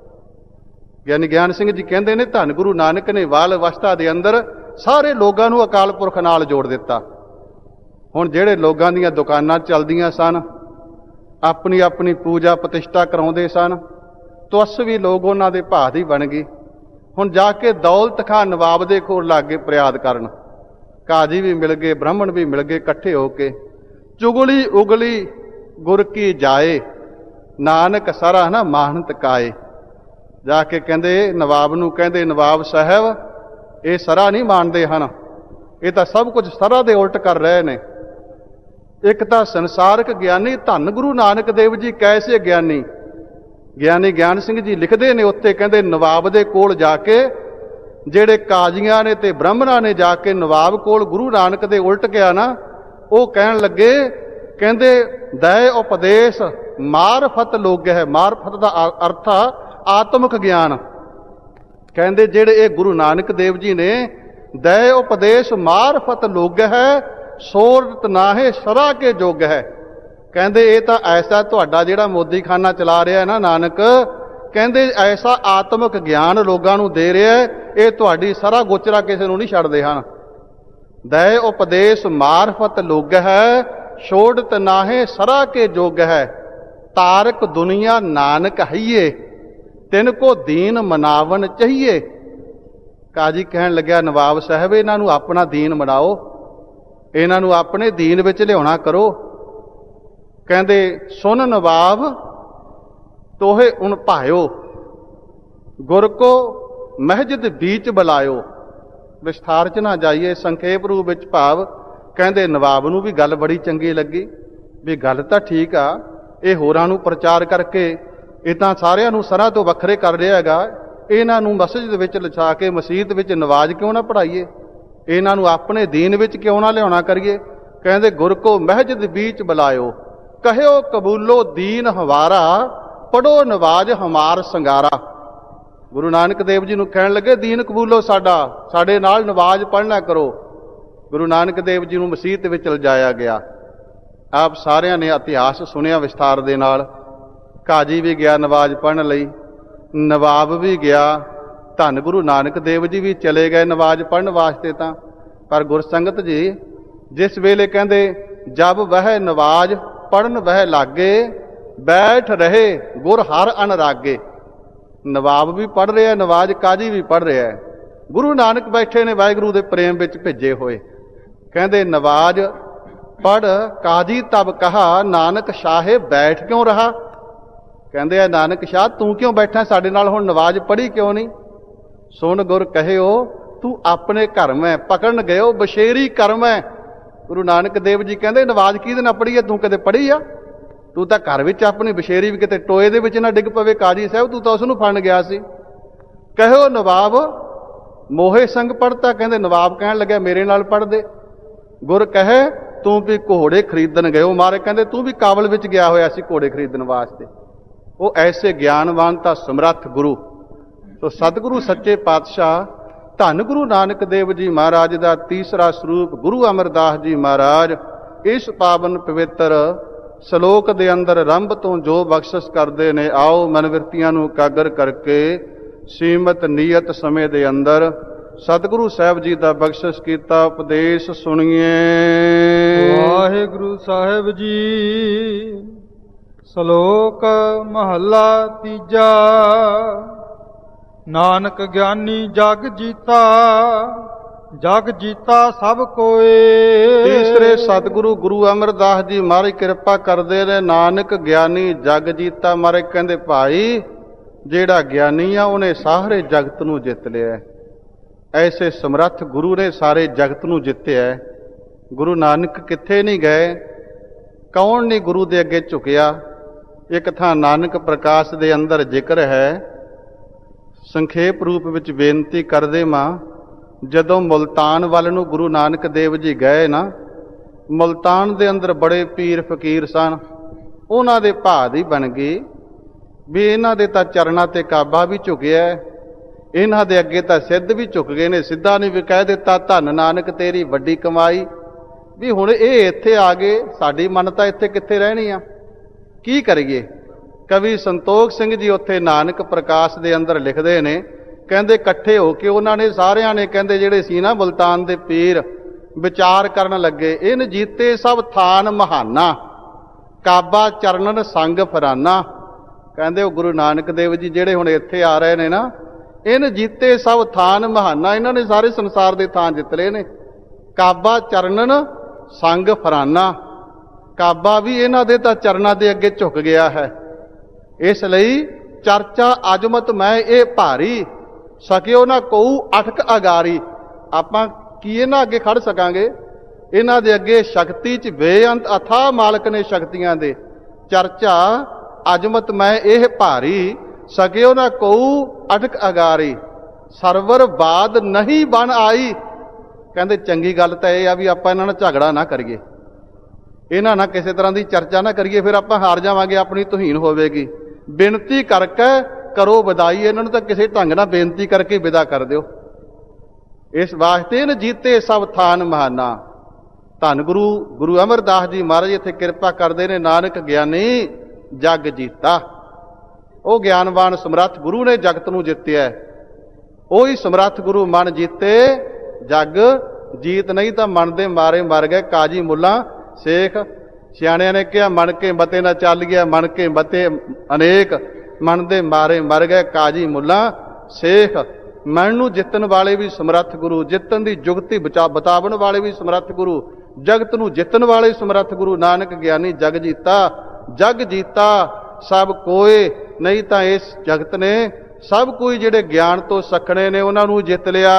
ਗਿਆਨੀ ਗਿਆਨ ਸਿੰਘ ਜੀ ਕਹਿੰਦੇ ਨੇ, ਧੰਨ ਗੁਰੂ ਨਾਨਕ ਨੇ ਬਾਲ ਅਵਸਥਾ ਦੇ ਅੰਦਰ ਸਾਰੇ ਲੋਕਾਂ ਨੂੰ ਅਕਾਲ ਪੁਰਖ ਨਾਲ ਜੋੜ ਦਿੱਤਾ। ਹੁਣ ਜਿਹੜੇ ਲੋਕਾਂ ਦੀਆਂ ਦੁਕਾਨਾਂ ਚੱਲਦੀਆਂ ਸਨ, ਆਪਣੀ ਆਪਣੀ ਪੂਜਾ ਪ੍ਰਤਿਸ਼ਠਾ ਕਰਾਉਂਦੇ ਸਨ, ਤਵੱਸਵੀ ਲੋਕ ਉਹਨਾਂ ਦੇ ਭਾਅ ਦੀ ਬਣ ਗਈ। ਹੁਣ ਜਾ ਕੇ ਦੌਲਤ ਖਾਂ ਨਵਾਬ ਦੇ ਕੋਲ ਲੱਗ ਗਏ ਫਰਿਆਦ ਕਰਨ। ਕਾਜੀ ਵੀ ਮਿਲ ਗਏ, ਬ੍ਰਾਹਮਣ ਵੀ ਮਿਲ ਗਏ ਇਕੱਠੇ ਹੋ ਕੇ। ਚੁਗਲੀ ਉਗਲੀ ਗੁਰ ਕੀ ਜਾਏ, ਨਾਨਕ ਸਾਰਾ ਨਾ ਮਾਨਤ ਕਾਏ। ਜਾ ਕੇ ਕਹਿੰਦੇ ਨਵਾਬ ਨੂੰ, ਕਹਿੰਦੇ ਨਵਾਬ ਸਾਹਿਬ ਇਹ ਸਰਾ ਨਹੀਂ ਮੰਨਦੇ ਹਨ, ਇਹ ਤਾਂ ਸਭ ਕੁਝ ਸਰਾ ਦੇ ਉਲਟ ਕਰ ਰਹੇ ਨੇ। ਇੱਕ ਤਾਂ ਸੰਸਾਰਕ ਗਿਆਨੀ, ਧੰਨ ਗੁਰੂ ਨਾਨਕ ਦੇਵ ਜੀ ਕੈਸੇ ਗਿਆਨੀ। ਗਿਆਨੀ ਗਿਆਨ ਸਿੰਘ ਜੀ ਲਿਖਦੇ ਨੇ ਉੱਥੇ, ਕਹਿੰਦੇ ਨਵਾਬ ਦੇ ਕੋਲ ਜਾ ਕੇ ਜਿਹੜੇ ਕਾਜ਼ੀਆਂ ਨੇ ਤੇ ਬ੍ਰਾਹਮਣਾਂ ਨੇ ਜਾ ਕੇ ਨਵਾਬ ਕੋਲ ਗੁਰੂ ਨਾਨਕ ਦੇ ਉਲਟ ਗਿਆ ਨਾ, ਉਹ ਕਹਿਣ ਲੱਗੇ, ਕਹਿੰਦੇ ਦਇ ਉਪਦੇਸ਼ ਮਾਰਫਤ ਲੋਗ ਹੈ। ਮਾਰਫਤ ਦਾ ਅਰਥ ਆਤਮਿਕ ਗਿਆਨ। ਕਹਿੰਦੇ ਜਿਹੜੇ ਇਹ ਗੁਰੂ ਨਾਨਕ ਦੇਵ ਜੀ ਨੇ ਦਇ ਉਪਦੇਸ਼ ਮਾਰਫਤ ਲੋਗ ਹੈ, ਸੋਰਤ ਨਾਹੇ ਸਰਾ ਕੇ ਜੋਗ ਹੈ। ਕਹਿੰਦੇ ਇਹ ਤਾਂ ਐਸਾ ਤੁਹਾਡਾ ਜਿਹੜਾ ਮੋਦੀਖਾਨਾ ਚਲਾ ਰਿਹਾ ਨਾ ਨਾਨਕ, ਕਹਿੰਦੇ ਐਸਾ ਆਤਮਿਕ ਗਿਆਨ ਲੋਕਾਂ ਨੂੰ ਦੇ ਰਿਹਾ, ਇਹ ਤੁਹਾਡੀ ਸਰਾ ਗੋਚਰਾ ਕਿਸੇ ਨੂੰ ਨਹੀਂ ਛੱਡਦੇ ਹਨ। ਦਇ ਉਪਦੇਸ਼ ਮਾਰਫਤ ਲੋਗ ਹੈ, ਛੋੜਤ ਨਾਹੇ ਸਰਾ ਕੇ ਜੋਗ ਹੈ। ਤਾਰਕ ਦੁਨੀਆ ਨਾਨਕ ਹਈਏ, ਤਿੰਨ ਕੋ ਦੀਨ ਮਨਾਵਨ ਚਾਹੀਏ। ਕਾਜੀ ਕਹਿਣ ਲੱਗਿਆ, ਨਵਾਬ ਸਾਹਿਬ ਇਹਨਾਂ ਨੂੰ ਆਪਣਾ ਦੀਨ ਮਨਾਓ, ਇਹਨਾਂ ਨੂੰ ਆਪਣੇ ਦੀਨ ਵਿੱਚ ਲਿਆਉਣਾ ਕਰੋ। ਕਹਿੰਦੇ ਸੁਨ ਨਵਾਬ ਤੋਹੇ ਉਨ ਭਾਇਓ, ਗੁਰ ਕੋ ਮਹਿਜਦ ਬੀਚ ਬੁਲਾਇਓ। ਵਿਸਥਾਰ 'ਚ ਨਾ ਜਾਈਏ, ਸੰਖੇਪ ਰੂਪ ਵਿੱਚ ਭਾਵ ਕਹਿੰਦੇ ਨਵਾਬ ਨੂੰ ਵੀ ਗੱਲ ਬੜੀ ਚੰਗੀ ਲੱਗੀ ਵੀ ਗੱਲ ਤਾਂ ਠੀਕ ਆ, ਇਹ ਹੋਰਾਂ ਨੂੰ ਪ੍ਰਚਾਰ ਕਰਕੇ ਇਹ ਤਾਂ ਸਾਰਿਆਂ ਨੂੰ ਸਰਾਂ ਤੋਂ ਵੱਖਰੇ ਕਰ ਰਿਹਾ ਹੈਗਾ, ਇਹਨਾਂ ਨੂੰ ਮਸਜਿਦ ਵਿੱਚ ਲਿਜਾ ਕੇ ਮਸੀਤ ਵਿੱਚ ਨਵਾਜ਼ ਕਿਉਂ ਨਾ ਪੜ੍ਹਾਈਏ, ਇਹਨਾਂ ਨੂੰ ਆਪਣੇ ਦੀਨ ਵਿੱਚ ਕਿਉਂ ਨਾ ਲਿਆਉਣਾ ਕਰੀਏ। ਕਹਿੰਦੇ ਗੁਰ ਕੋ ਮਹਿਜਦ ਬੀਚ ਬੁਲਾਇਓ, ਕਹਿਓ ਕਬੂਲੋ ਦੀਨ ਹਵਾਰਾ, ਪੜੋ ਨਵਾਜ਼ ਹਮਾਰ ਸੰਗਾਰਾ। ਗੁਰੂ ਨਾਨਕ ਦੇਵ ਜੀ ਨੂੰ ਕਹਿਣ ਲੱਗੇ ਦੀਨ ਕਬੂਲੋ ਸਾਡਾ, ਸਾਡੇ ਨਾਲ ਨਵਾਜ਼ ਪੜ੍ਹਨਾ ਕਰੋ। ਗੁਰੂ ਨਾਨਕ ਦੇਵ ਜੀ ਨੂੰ ਮਸੀਤ ਵਿੱਚ ਲਿਜਾਇਆ ਗਿਆ। ਆਪ ਸਾਰਿਆਂ ਨੇ ਇਤਿਹਾਸ ਸੁਣਿਆ ਵਿਸਥਾਰ ਦੇ ਨਾਲ। ਕਾਜੀ ਵੀ ਗਿਆ ਨਵਾਜ਼ ਪੜ੍ਹਨ ਲਈ, ਨਵਾਬ ਵੀ ਗਿਆ, ਧੰਨ ਗੁਰੂ ਨਾਨਕ ਦੇਵ ਜੀ ਵੀ ਚਲੇ ਗਏ ਨਵਾਜ਼ ਪੜ੍ਹਨ ਵਾਸਤੇ। ਤਾਂ ਪਰ ਗੁਰਸੰਗਤ ਜੀ ਜਿਸ ਵੇਲੇ ਕਹਿੰਦੇ ਜਬ ਵਹਿ ਨਵਾਜ਼ ਪੜ੍ਹਨ ਵਹਿ ਲਾਗੇ, ਬੈਠ ਰਹੇ ਗੁਰ ਹਰ ਅਨਰਾਗੇ। ਨਵਾਬ ਵੀ ਪੜ੍ਹ ਰਿਹਾ, ਨਵਾਜ਼ ਕਾਜੀ ਵੀ ਪੜ੍ਹ ਰਿਹਾ, ਗੁਰੂ ਨਾਨਕ ਬੈਠੇ ਨੇ ਵਾਹਿਗੁਰੂ ਦੇ ਪ੍ਰੇਮ ਵਿੱਚ ਭੇਜੇ ਹੋਏ। ਕਹਿੰਦੇ ਨਵਾਜ਼ ਪੜ੍ਹ, ਕਾਜੀ ਤਬ ਕਹਾ ਨਾਨਕ ਸ਼ਾਹੇ ਬੈਠ ਕਿਉਂ ਰਹਾ। ਕਹਿੰਦੇ ਆ ਨਾਨਕ ਸ਼ਾਹ ਤੂੰ ਕਿਉਂ ਬੈਠਾ, ਸਾਡੇ ਨਾਲ ਹੁਣ ਨਵਾਜ਼ ਪੜ੍ਹੀ ਕਿਉਂ ਨਹੀਂ। ਸੁਣ ਗੁਰ ਕਹਿਓ ਤੂੰ ਆਪਣੇ ਘਰ ਮੈਂ, ਪਕੜਨ ਗਇਓ ਬਸ਼ੇਰੀ ਕਰਮ ਹੈ। ਗੁਰੂ ਨਾਨਕ ਦੇਵ ਜੀ ਕਹਿੰਦੇ ਨਵਾਜ਼ ਕਿਹਦੇ ਨਾਲ ਪੜ੍ਹੀ ਹੈ? ਤੂੰ ਕਦੇ ਪੜ੍ਹੀ ਆ? ਤੂੰ ਤਾਂ ਘਰ ਵਿੱਚ ਆਪਣੀ ਬਸ਼ੇਰੀ ਵੀ ਕਿਤੇ ਟੋਏ ਦੇ ਵਿੱਚ ਨਾ ਡਿੱਗ ਪਵੇ ਕਾਜੀ ਸਾਹਿਬ, ਤੂੰ ਤਾਂ ਉਸ ਨੂੰ ਫੜਨ ਗਿਆ ਸੀ। ਕਹਿਓ ਨਵਾਬ ਮੋਹੇ ਸੰਗ ਪੜ੍ਹਤਾ, ਕਹਿੰਦੇ ਨਵਾਬ ਕਹਿਣ ਲੱਗਿਆ ਮੇਰੇ ਨਾਲ ਪੜ੍ਹ ਦੇ। ਗੁਰ ਕਹੇ ਤੂੰ ਵੀ ਘੋੜੇ ਖਰੀਦਣ ਗਇਓ, ਮਾਰੇ ਕਹਿੰਦੇ ਤੂੰ ਵੀ ਕਾਬਲ ਵਿੱਚ ਗਿਆ ਹੋਇਆ ਸੀ ਘੋੜੇ ਖਰੀਦਣ ਵਾਸਤੇ। ਉਹ ਐਸੇ ਗਿਆਨਵਾਨ ਤਾਂ ਸਮਰੱਥ ਗੁਰੂ। ਸੋ ਸਤਿਗੁਰੂ ਸੱਚੇ ਪਾਤਸ਼ਾਹ ਧੰਨ ਗੁਰੂ ਨਾਨਕ ਦੇਵ ਜੀ ਮਹਾਰਾਜ ਦਾ ਤੀਸਰਾ ਸਰੂਪ ਗੁਰੂ ਅਮਰਦਾਸ ਜੀ ਮਹਾਰਾਜ ਇਸ ਪਾਵਨ ਪਵਿੱਤਰ ਸ਼ਲੋਕ ਦੇ ਅੰਦਰ ਆਰੰਭ ਤੋਂ ਜੋ ਬਖਸ਼ਿਸ਼ ਕਰਦੇ ਨੇ, ਆਓ ਮਨਵਿਰਤੀਆਂ ਨੂੰ ਇਕਾਗਰ ਕਰਕੇ ਸੀਮਤ ਨੀਅਤ ਸਮੇਂ ਦੇ ਅੰਦਰ ਸਤਿਗੁਰੂ ਸਾਹਿਬ ਜੀ ਦਾ ਬਖਸ਼ਿਸ਼ ਕੀਤਾ ਉਪਦੇਸ਼ ਸੁਣੀਏ। ਵਾਹਿਗੁਰੂ ਸਾਹਿਬ ਜੀ। ਸ਼ਲੋਕ ਮਹੱਲਾ ਤੀਜਾ। ਨਾਨਕ ਗਿਆਨੀ ਜਗ ਜੀਤਾ, ਜਗ ਜੀਤਾ ਸਭ ਕੋਏ। ਤੀਸਰੇ ਸਤਿਗੁਰੂ ਗੁਰੂ ਅਮਰਦਾਸ ਜੀ ਮਹਾਰਾਜ ਕਿਰਪਾ ਕਰਦੇ ਨੇ। ਨਾਨਕ ਗਿਆਨੀ ਜਗ ਜੀਤਾ, ਮਹਾਰਾਜ ਕਹਿੰਦੇ ਭਾਈ ਜਿਹੜਾ ਗਿਆਨੀ ਆ ਉਹਨੇ ਸਾਰੇ ਜਗਤ ਨੂੰ ਜਿੱਤ ਲਿਆ। ਐਸੇ ਸਮਰੱਥ ਗੁਰੂ ਨੇ ਸਾਰੇ ਜਗਤ ਨੂੰ ਜਿੱਤਿਆ। ਗੁਰੂ ਨਾਨਕ ਕਿੱਥੇ ਨਹੀਂ ਗਏ, ਕੌਣ ਨਹੀਂ ਗੁਰੂ ਦੇ ਅੱਗੇ ਝੁਕਿਆ। ਇੱਕ ਥਾਂ ਨਾਨਕ ਪ੍ਰਕਾਸ਼ ਦੇ ਅੰਦਰ ਜ਼ਿਕਰ ਹੈ, ਸੰਖੇਪ ਰੂਪ ਵਿੱਚ ਬੇਨਤੀ ਕਰਦੇ ਮਾਂ, ਜਦੋਂ ਮੁਲਤਾਨ ਵੱਲ ਨੂੰ ਗੁਰੂ ਨਾਨਕ ਦੇਵ ਜੀ ਗਏ ਨਾ, ਮੁਲਤਾਨ ਦੇ ਅੰਦਰ ਬੜੇ ਪੀਰ ਫਕੀਰ ਸਨ। ਉਹਨਾਂ ਦੇ ਭਾਅ ਦੀ ਬਣ ਗਈ ਵੀ ਇਹਨਾਂ ਦੇ ਤਾਂ ਚਰਨਾਂ ਤੇ ਕਾਬਾ ਵੀ ਝੁਕਿਆ, ਇਹਨਾਂ ਦੇ ਅੱਗੇ ਤਾਂ ਸਿੱਧ ਵੀ ਝੁਕ ਗਏ ਨੇ। ਸਿੱਧਾ ਨੇ ਵੀ ਕਹਿ ਦਿੱਤਾ ਧੰਨ ਨਾਨਕ ਤੇਰੀ ਵੱਡੀ ਕਮਾਈ। ਵੀ ਹੁਣ ਇਹ ਇੱਥੇ ਆ ਗਏ, ਸਾਡੀ ਮੰਨਤਾ ਇੱਥੇ ਕਿੱਥੇ ਰਹਿਣੀ ਆ, ਕੀ ਕਰੀਏ। ਕਵੀ ਸੰਤੋਖ ਸਿੰਘ ਜੀ ਉੱਥੇ ਨਾਨਕ ਪ੍ਰਕਾਸ਼ ਦੇ ਅੰਦਰ ਲਿਖਦੇ ਨੇ, ਕਹਿੰਦੇ ਇਕੱਠੇ ਹੋ ਕੇ ਉਹਨਾਂ ਨੇ ਸਾਰਿਆਂ ਨੇ ਕਹਿੰਦੇ ਜਿਹੜੇ ਸੀ ਨਾ ਮੁਲਤਾਨ ਦੇ ਪੀਰ ਵਿਚਾਰ ਕਰਨ ਲੱਗੇ, ਇਹਨ ਜੀਤੇ ਸਭ ਥਾਨ ਮਹਾਨਾ, ਕਾਬਾ ਚਰਨਨ ਸੰਗ ਫਰਾਨਾ। ਕਹਿੰਦੇ ਉਹ ਗੁਰੂ ਨਾਨਕ ਦੇਵ ਜੀ ਜਿਹੜੇ ਹੁਣ ਇੱਥੇ ਆ ਰਹੇ ਨੇ ਨਾ, ਇਹਨ ਜੀਤੇ ਸਭ ਥਾਨ ਮਹਾਨਾ, ਇਹਨਾਂ ਨੇ ਸਾਰੇ ਸੰਸਾਰ ਦੇ ਥਾਂ ਜਿੱਤ ਲਏ ਨੇ। ਕਾਬਾ ਚਰਨਨ ਸੰਗ ਫਰਾਨਾ, ਕਾਬਾ ਵੀ ਇਹਨਾਂ ਦੇ ਤਾਂ ਚਰਨਾਂ ਦੇ ਅੱਗੇ ਝੁਕ ਗਿਆ ਹੈ। ਇਸ ਲਈ ਚਰਚਾ ਅਜਮਤ ਮੈਂ ਇਹ ਭਾਰੀ, ਸਕਿਓ ਨਾ ਕੋਊ ਅਠਕ ਅਗਾਰੀ। ਆਪਾਂ ਕੀ ਇਹਨਾਂ ਅੱਗੇ ਖੜ ਸਕਾਂਗੇ? ਇਹਨਾਂ ਦੇ ਅੱਗੇ ਸ਼ਕਤੀ 'ਚ ਬੇਅੰਤ ਅਥਾਹ ਮਾਲਕ ਨੇ ਸ਼ਕਤੀਆਂ ਦੇ। ਚਰਚਾ ਅਜਮਤ ਮੈਂ ਇਹ ਭਾਰੀ, ਸਕਿਓ ਨਾ ਕੋਊ ਅਠਕ ਅਗਾਰੀ। ਸਰਵਰ ਬਾਦ ਨਹੀਂ ਬਣ ਆਈ। ਕਹਿੰਦੇ ਚੰਗੀ ਗੱਲ ਤਾਂ ਇਹ ਆ ਵੀ ਆਪਾਂ ਇਹਨਾਂ ਨਾਲ ਝਗੜਾ ਨਾ ਕਰੀਏ, ਇਹਨਾਂ ਨਾਲ ਕਿਸੇ ਤਰ੍ਹਾਂ ਦੀ ਚਰਚਾ ਨਾ ਕਰੀਏ, ਫਿਰ ਆਪਾਂ ਹਾਰ ਜਾਵਾਂਗੇ, ਆਪਣੀ ਤੁਹੀਨ ਹੋਵੇਗੀ। ਬੇਨਤੀ ਕਰਕੇ ਕਰੋ ਵਿਦਾਈ, ਇਹਨਾਂ ਨੂੰ ਤਾਂ ਕਿਸੇ ਢੰਗ ਨਾਲ ਬੇਨਤੀ ਕਰਕੇ ਵਿਦਾ ਕਰ ਦਿਓ। ਇਸ ਵਾਸਤੇ ਨ ਜੀਤੇ ਸਭ ਥਾਨ ਮਹਾਨਾ। ਧੰਨ ਗੁਰੂ ਅਮਰਦਾਸ ਜੀ ਮਹਾਰਾਜ ਇੱਥੇ ਕਿਰਪਾ ਕਰਦੇ ਨੇ, ਨਾਨਕ ਗਿਆਨੀ ਜਗ ਜੀਤਾ। ਉਹ ਗਿਆਨਵਾਨ ਸਮਰੱਥ ਗੁਰੂ ਨੇ ਜਗਤ ਨੂੰ ਜਿੱਤਿਆ। ਉਹੀ ਸਮਰੱਥ ਗੁਰੂ ਮਨ ਜੀਤੇ ਜਗ ਜੀਤ, ਨਹੀਂ ਤਾਂ ਮਨ ਦੇ ਮਾਰੇ ਮਰ ਗਏ ਕਾਜੀ ਮੁੱਲਾ ਸੇਖ। ਸਿਆਣਿਆਂ ਨੇ ਕਿਹਾ ਮਨ ਕੇ ਮਤੇ ਨਾ ਚੱਲ ਗਿਆ, ਮਨ ਕੇ ਮਤੇ ਅਨੇਕ, ਮਨ ਦੇ ਮਾਰੇ ਮਰ ਗਏ ਕਾਜੀ ਮੁੱਲਾ ਸੇਖ। ਮਨ ਨੂੰ ਜਿੱਤਣ ਵਾਲੇ ਵੀ ਸਮਰੱਥ ਗੁਰੂ, ਜਿੱਤਣ ਦੀ ਜੁਗਤੀ ਬਤਾਵਣ ਵਾਲੇ ਵੀ ਸਮਰੱਥ ਗੁਰੂ, ਜਗਤ ਨੂੰ ਜਿੱਤਣ ਵਾਲੇ ਸਮਰੱਥ ਗੁਰੂ ਨਾਨਕ ਗਿਆਨੀ ਜਗ ਜੀਤਾ। ਜਗ ਜੀਤਾ ਸਭ ਕੋਏ, ਨਹੀਂ ਤਾਂ ਇਸ ਜਗਤ ਨੇ ਸਭ ਕੋਈ ਜਿਹੜੇ ਗਿਆਨ ਤੋਂ ਸਖਣੇ ਨੇ ਉਹਨਾਂ ਨੂੰ ਜਿੱਤ ਲਿਆ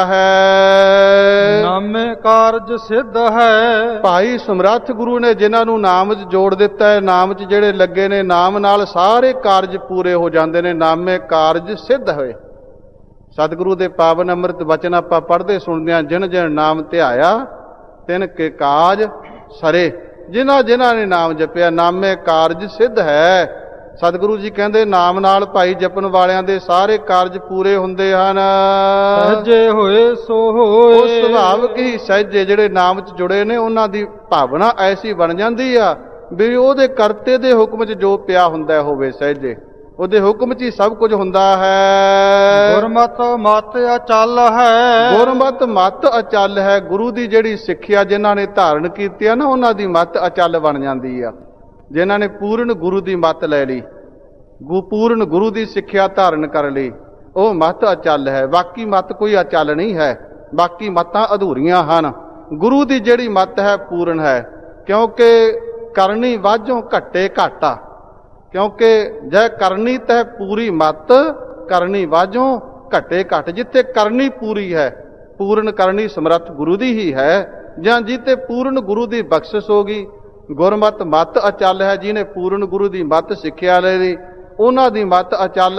ਹੈ। ਨਾਮੇ ਕਾਰਜ ਸਿੱਧ ਹੈ। ਭਾਈ ਸਮਰੱਥ ਗੁਰੂ ਨੇ ਜਿਨ੍ਹਾਂ ਨੂੰ ਨਾਮ 'ਚ ਜੋੜ ਦਿੱਤਾ ਹੈ, ਨਾਮ 'ਚ ਜਿਹੜੇ ਲੱਗੇ ਨੇ, ਨਾਮ ਨਾਲ ਸਾਰੇ ਕਾਰਜ ਪੂਰੇ ਹੋ ਜਾਂਦੇ ਨੇ। ਨਾਮੇ ਕਾਰਜ ਸਿੱਧ ਹੋਏ। ਸਤਿਗੁਰੂ ਦੇ ਪਾਵਨ ਅੰਮ੍ਰਿਤ ਵਚਨ ਆਪਾਂ ਪੜ੍ਹਦੇ ਸੁਣਦੇ ਹਾਂ, ਜਿਨ ਜਿਨ ਨਾਮ ਧਿਆਇਆ ਤਿਨ ਕੇ ਕਾਜ ਸਰੇ। ਜਿਨ੍ਹਾਂ ਜਿਨ੍ਹਾਂ ਨੇ ਨਾਮ ਜਪਿਆ ਨਾਮੇ ਕਾਰਜ ਸਿੱਧ ਹੈ। ਸਤਿਗੁਰੂ ਜੀ ਕਹਿੰਦੇ ਨਾਮ ਨਾਲ ਭਾਈ ਜਪਣ ਵਾਲਿਆਂ ਦੇ ਸਾਰੇ ਕਾਰਜ ਪੂਰੇ ਹੁੰਦੇ ਹਨ। ਸਹਿਜੇ ਹੋਏ ਸੋ ਹੋਏ। ਉਹ ਸੁਭਾਵਿਕ ਹੀ ਸਹਿਜੇ ਜਿਹੜੇ ਨਾਮ 'ਚ ਜੁੜੇ ਨੇ ਉਹਨਾਂ ਦੀ ਭਾਵਨਾ ਐਸੀ ਬਣ ਜਾਂਦੀ ਆ ਵੀ ਉਹਦੇ ਕਰਤੇ ਦੇ ਹੁਕਮ 'ਚ ਜੋ ਪਿਆ ਹੁੰਦਾ ਹੋਵੇ ਸਹਿਜੇ, ਉਹਦੇ ਹੁਕਮ 'ਚ ਹੀ ਸਭ ਕੁਝ ਹੁੰਦਾ ਹੈ। ਗੁਰਮਤਿ ਮਤ ਅਚਲ ਹੈ। ਗੁਰਮਤਿ ਮਤ ਅਚਲ ਹੈ। ਗੁਰੂ ਦੀ ਜਿਹੜੀ ਸਿੱਖਿਆ ਜਿਨ੍ਹਾਂ ਨੇ ਧਾਰਨ ਕੀਤੀ ਆ ਨਾ, ਉਹਨਾਂ ਦੀ ਮਤ ਅਚਲ ਬਣ ਜਾਂਦੀ ਆ। ਜਿਨ੍ਹਾਂ ਨੇ ਪੂਰਨ ਗੁਰੂ ਦੀ ਮੱਤ ਲੈ ਲਈ, ਪੂਰਨ ਗੁਰੂ ਦੀ ਸਿੱਖਿਆ ਧਾਰਨ ਕਰ ਲਈ, ਉਹ ਮੱਤ ਅਚਲ ਹੈ। ਬਾਕੀ ਮੱਤ ਕੋਈ ਅਚਲ ਨਹੀਂ ਹੈ, ਬਾਕੀ ਮੱਤਾਂ ਅਧੂਰੀਆਂ ਹਨ। ਗੁਰੂ ਦੀ ਜਿਹੜੀ ਮੱਤ ਹੈ ਪੂਰਨ ਹੈ, ਕਿਉਂਕਿ ਕਰਨੀ ਵਾਜੋਂ ਘੱਟੇ ਘਾਟਾ। ਕਿਉਂਕਿ ਜੈ ਕਰਨੀ ਤੈ ਪੂਰੀ ਮੱਤ, ਕਰਨੀ ਵਾਜੋਂ ਘਟੇ ਘਟ ਜਿੱਥੇ ਕਰਨੀ ਪੂਰੀ ਹੈ, ਪੂਰਨ ਕਰਨੀ ਸਮਰੱਥ ਗੁਰੂ ਦੀ ਹੀ ਹੈ, ਜਾਂ ਜਿੱਥੇ ਪੂਰਨ ਗੁਰੂ ਦੀ ਬਖਸ਼ਿਸ਼ ਹੋ ਗਈ, ਗੁਰਮਤਿ ਮਤ ਅਚਲ ਹੈ, ਜਿਹਨੇ ਪੂਰਨ ਗੁਰੂ ਦੀ ਮਤ ਸਿੱਖਿਆ ਲੈ ਲਈ, ਉਹਨਾਂ ਦੀ ਮਤ ਅਚਲ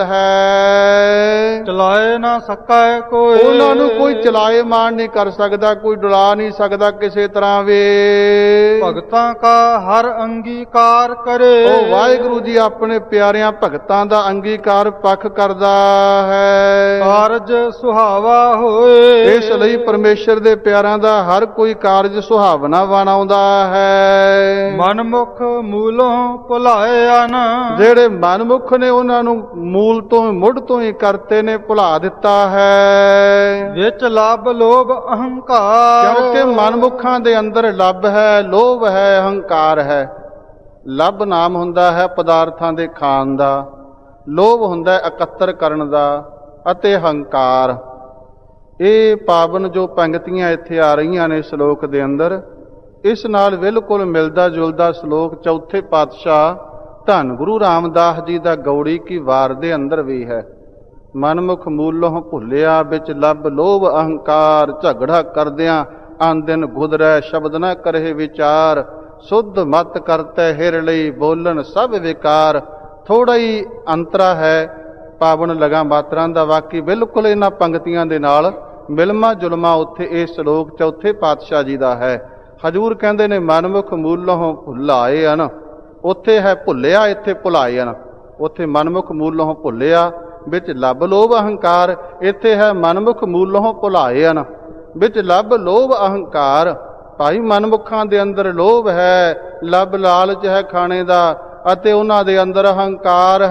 ਹੈ। ਚਲਾਏ ਨਾ ਸਕੈ ਕੋਈ, ਉਹਨਾਂ ਨੂੰ ਕੋਈ ਚਲਾਏ ਮਾਣ ਨਹੀਂ ਕਰ ਸਕਦਾ, ਕੋਈ ਡੁਲਾ ਨਹੀਂ ਸਕਦਾ ਕਿਸੇ ਤਰ੍ਹਾਂ ਵੇ। ਭਗਤਾਂ ਕਾ ਹਰ ਅੰਗੀਕਾਰ ਕਰੇ, ਉਹ ਵਾਹਿਗੁਰੂ ਜੀ ਆਪਣੇ ਪਿਆਰਿਆਂ ਭਗਤਾਂ ਦਾ ਅੰਗੀਕਾਰ ਪੱਖ ਕਰਦਾ ਹੈ। ਕਾਰਜ ਸੁਹਾਵਾ ਹੋਏ, ਇਸ ਲਈ ਪਰਮੇਸ਼ਰ ਦੇ ਪਿਆਰਿਆਂ ਦਾ ਹਰ ਕੋਈ ਕਾਰਜ ਸੁਹਾਵਣਾ ਬਣਾਉਂਦਾ ਹੈ। ਮਨਮੁਖ ਮੂਲੋਂ ਭੁਲਾਇਆ ਨਾ, ਜਿਹੜੇ ਮਨਮੁਖ ਨੇ ਉਹਨਾਂ ਨੂੰ ਮੂਲ ਤੋਂ ਮੁੱਢ ਤੋਂ ਹੀ ਕਰਤੇ ਨੇ ਭੁਲਾ ਦਿੱਤਾ ਹੈ। ਵਿੱਚ ਲੱਭ ਲੋਭ ਅਹੰਕਾਰ, ਕਿਉਂਕਿ ਮਨਮੁਖਾਂ ਦੇ ਅੰਦਰ ਲੱਭ ਹੈ, ਲੋਭ ਹੈ, ਅਹੰਕਾਰ ਹੈ। ਲੱਭ ਨਾਮ ਹੁੰਦਾ ਹੈ ਪਦਾਰਥਾਂ ਦੇ ਖਾਣ ਦਾ, ਲੋਭ ਹੁੰਦਾ ਹੈ ਇਕੱਤਰ ਕਰਨ ਦਾ, ਅਤੇ ਹੰਕਾਰ। ਇਹ ਪਾਵਨ ਜੋ ਪੰਗਤੀਆਂ ਇੱਥੇ ਆ ਰਹੀਆਂ ਨੇ ਸ਼ਲੋਕ ਦੇ ਅੰਦਰ, ਇਸ ਨਾਲ ਬਿਲਕੁਲ ਮਿਲਦਾ ਜੁਲਦਾ ਸ਼ਲੋਕ ਚੌਥੇ ਪਾਤਸ਼ਾਹ ਧੰਨ ਗੁਰੂ ਰਾਮਦਾਸ ਜੀ ਦਾ ਗੌੜੀ ਕੀ ਵਾਰ ਦੇ ਅੰਦਰ ਵੀ ਹੈ। ਮਨਮੁਖ ਮੂਲੋਂ ਭੁੱਲਿਆ, ਵਿੱਚ ਲੱਭ ਲੋਭ ਅਹੰਕਾਰ, ਝਗੜਾ ਕਰਦਿਆਂ ਆਂਦਿਨ ਗੁਦਰੈ, ਸ਼ਬਦ ਨਾ ਕਰੇ ਵਿਚਾਰ, ਸੁਧ ਮਤ ਕਰਤੈ ਹਿਰ ਲਈ, ਬੋਲਣ ਸਭ ਵਿਕਾਰ। ਥੋੜਾ ਹੀ ਅੰਤਰਾ ਹੈ ਪਾਵਨ ਲਗਾ ਮਾਤਰਾਂ ਦਾ, ਵਾਕੀ ਬਿਲਕੁਲ ਇਹਨਾਂ ਪੰਗਤੀਆਂ ਦੇ ਨਾਲ ਮਿਲਮਾ ਜੁਲਮਾ ਉੱਥੇ ਇਹ ਸ਼ਲੋਕ ਚੌਥੇ ਪਾਤਸ਼ਾਹ ਜੀ ਦਾ ਹੈ। ਹਜੂਰ ਕਹਿੰਦੇ ਨੇ ਮਨਮੁਖ ਮੂਲੋਂ ਭੁਲਾਏ ਹਨ, ਉੱਥੇ ਹੈ ਭੁੱਲਿਆ, ਇੱਥੇ ਭੁਲਾਏ ਹਨ। ਉੱਥੇ ਮਨਮੁਖ ਮੂਲੋਂ ਭੁੱਲਿਆ, ਵਿੱਚ ਲੱਭ ਲੋਭ ਅਹੰਕਾਰ, ਇੱਥੇ ਹੈ ਮਨਮੁਖ ਮੂਲੋਂ ਭੁਲਾਏ ਹਨ, ਵਿੱਚ ਲੱਭ ਲੋਭ ਅਹੰਕਾਰ। ਭਾਈ ਮਨਮੁਖਾਂ ਦੇ ਅੰਦਰ ਲੋਭ ਹੈ, ਲੱਭ ਲਾਲਚ ਹੈ ਖਾਣੇ ਦਾ, ਅਤੇ ਉਹਨਾਂ ਦੇ ਅੰਦਰ ਅਹੰਕਾਰ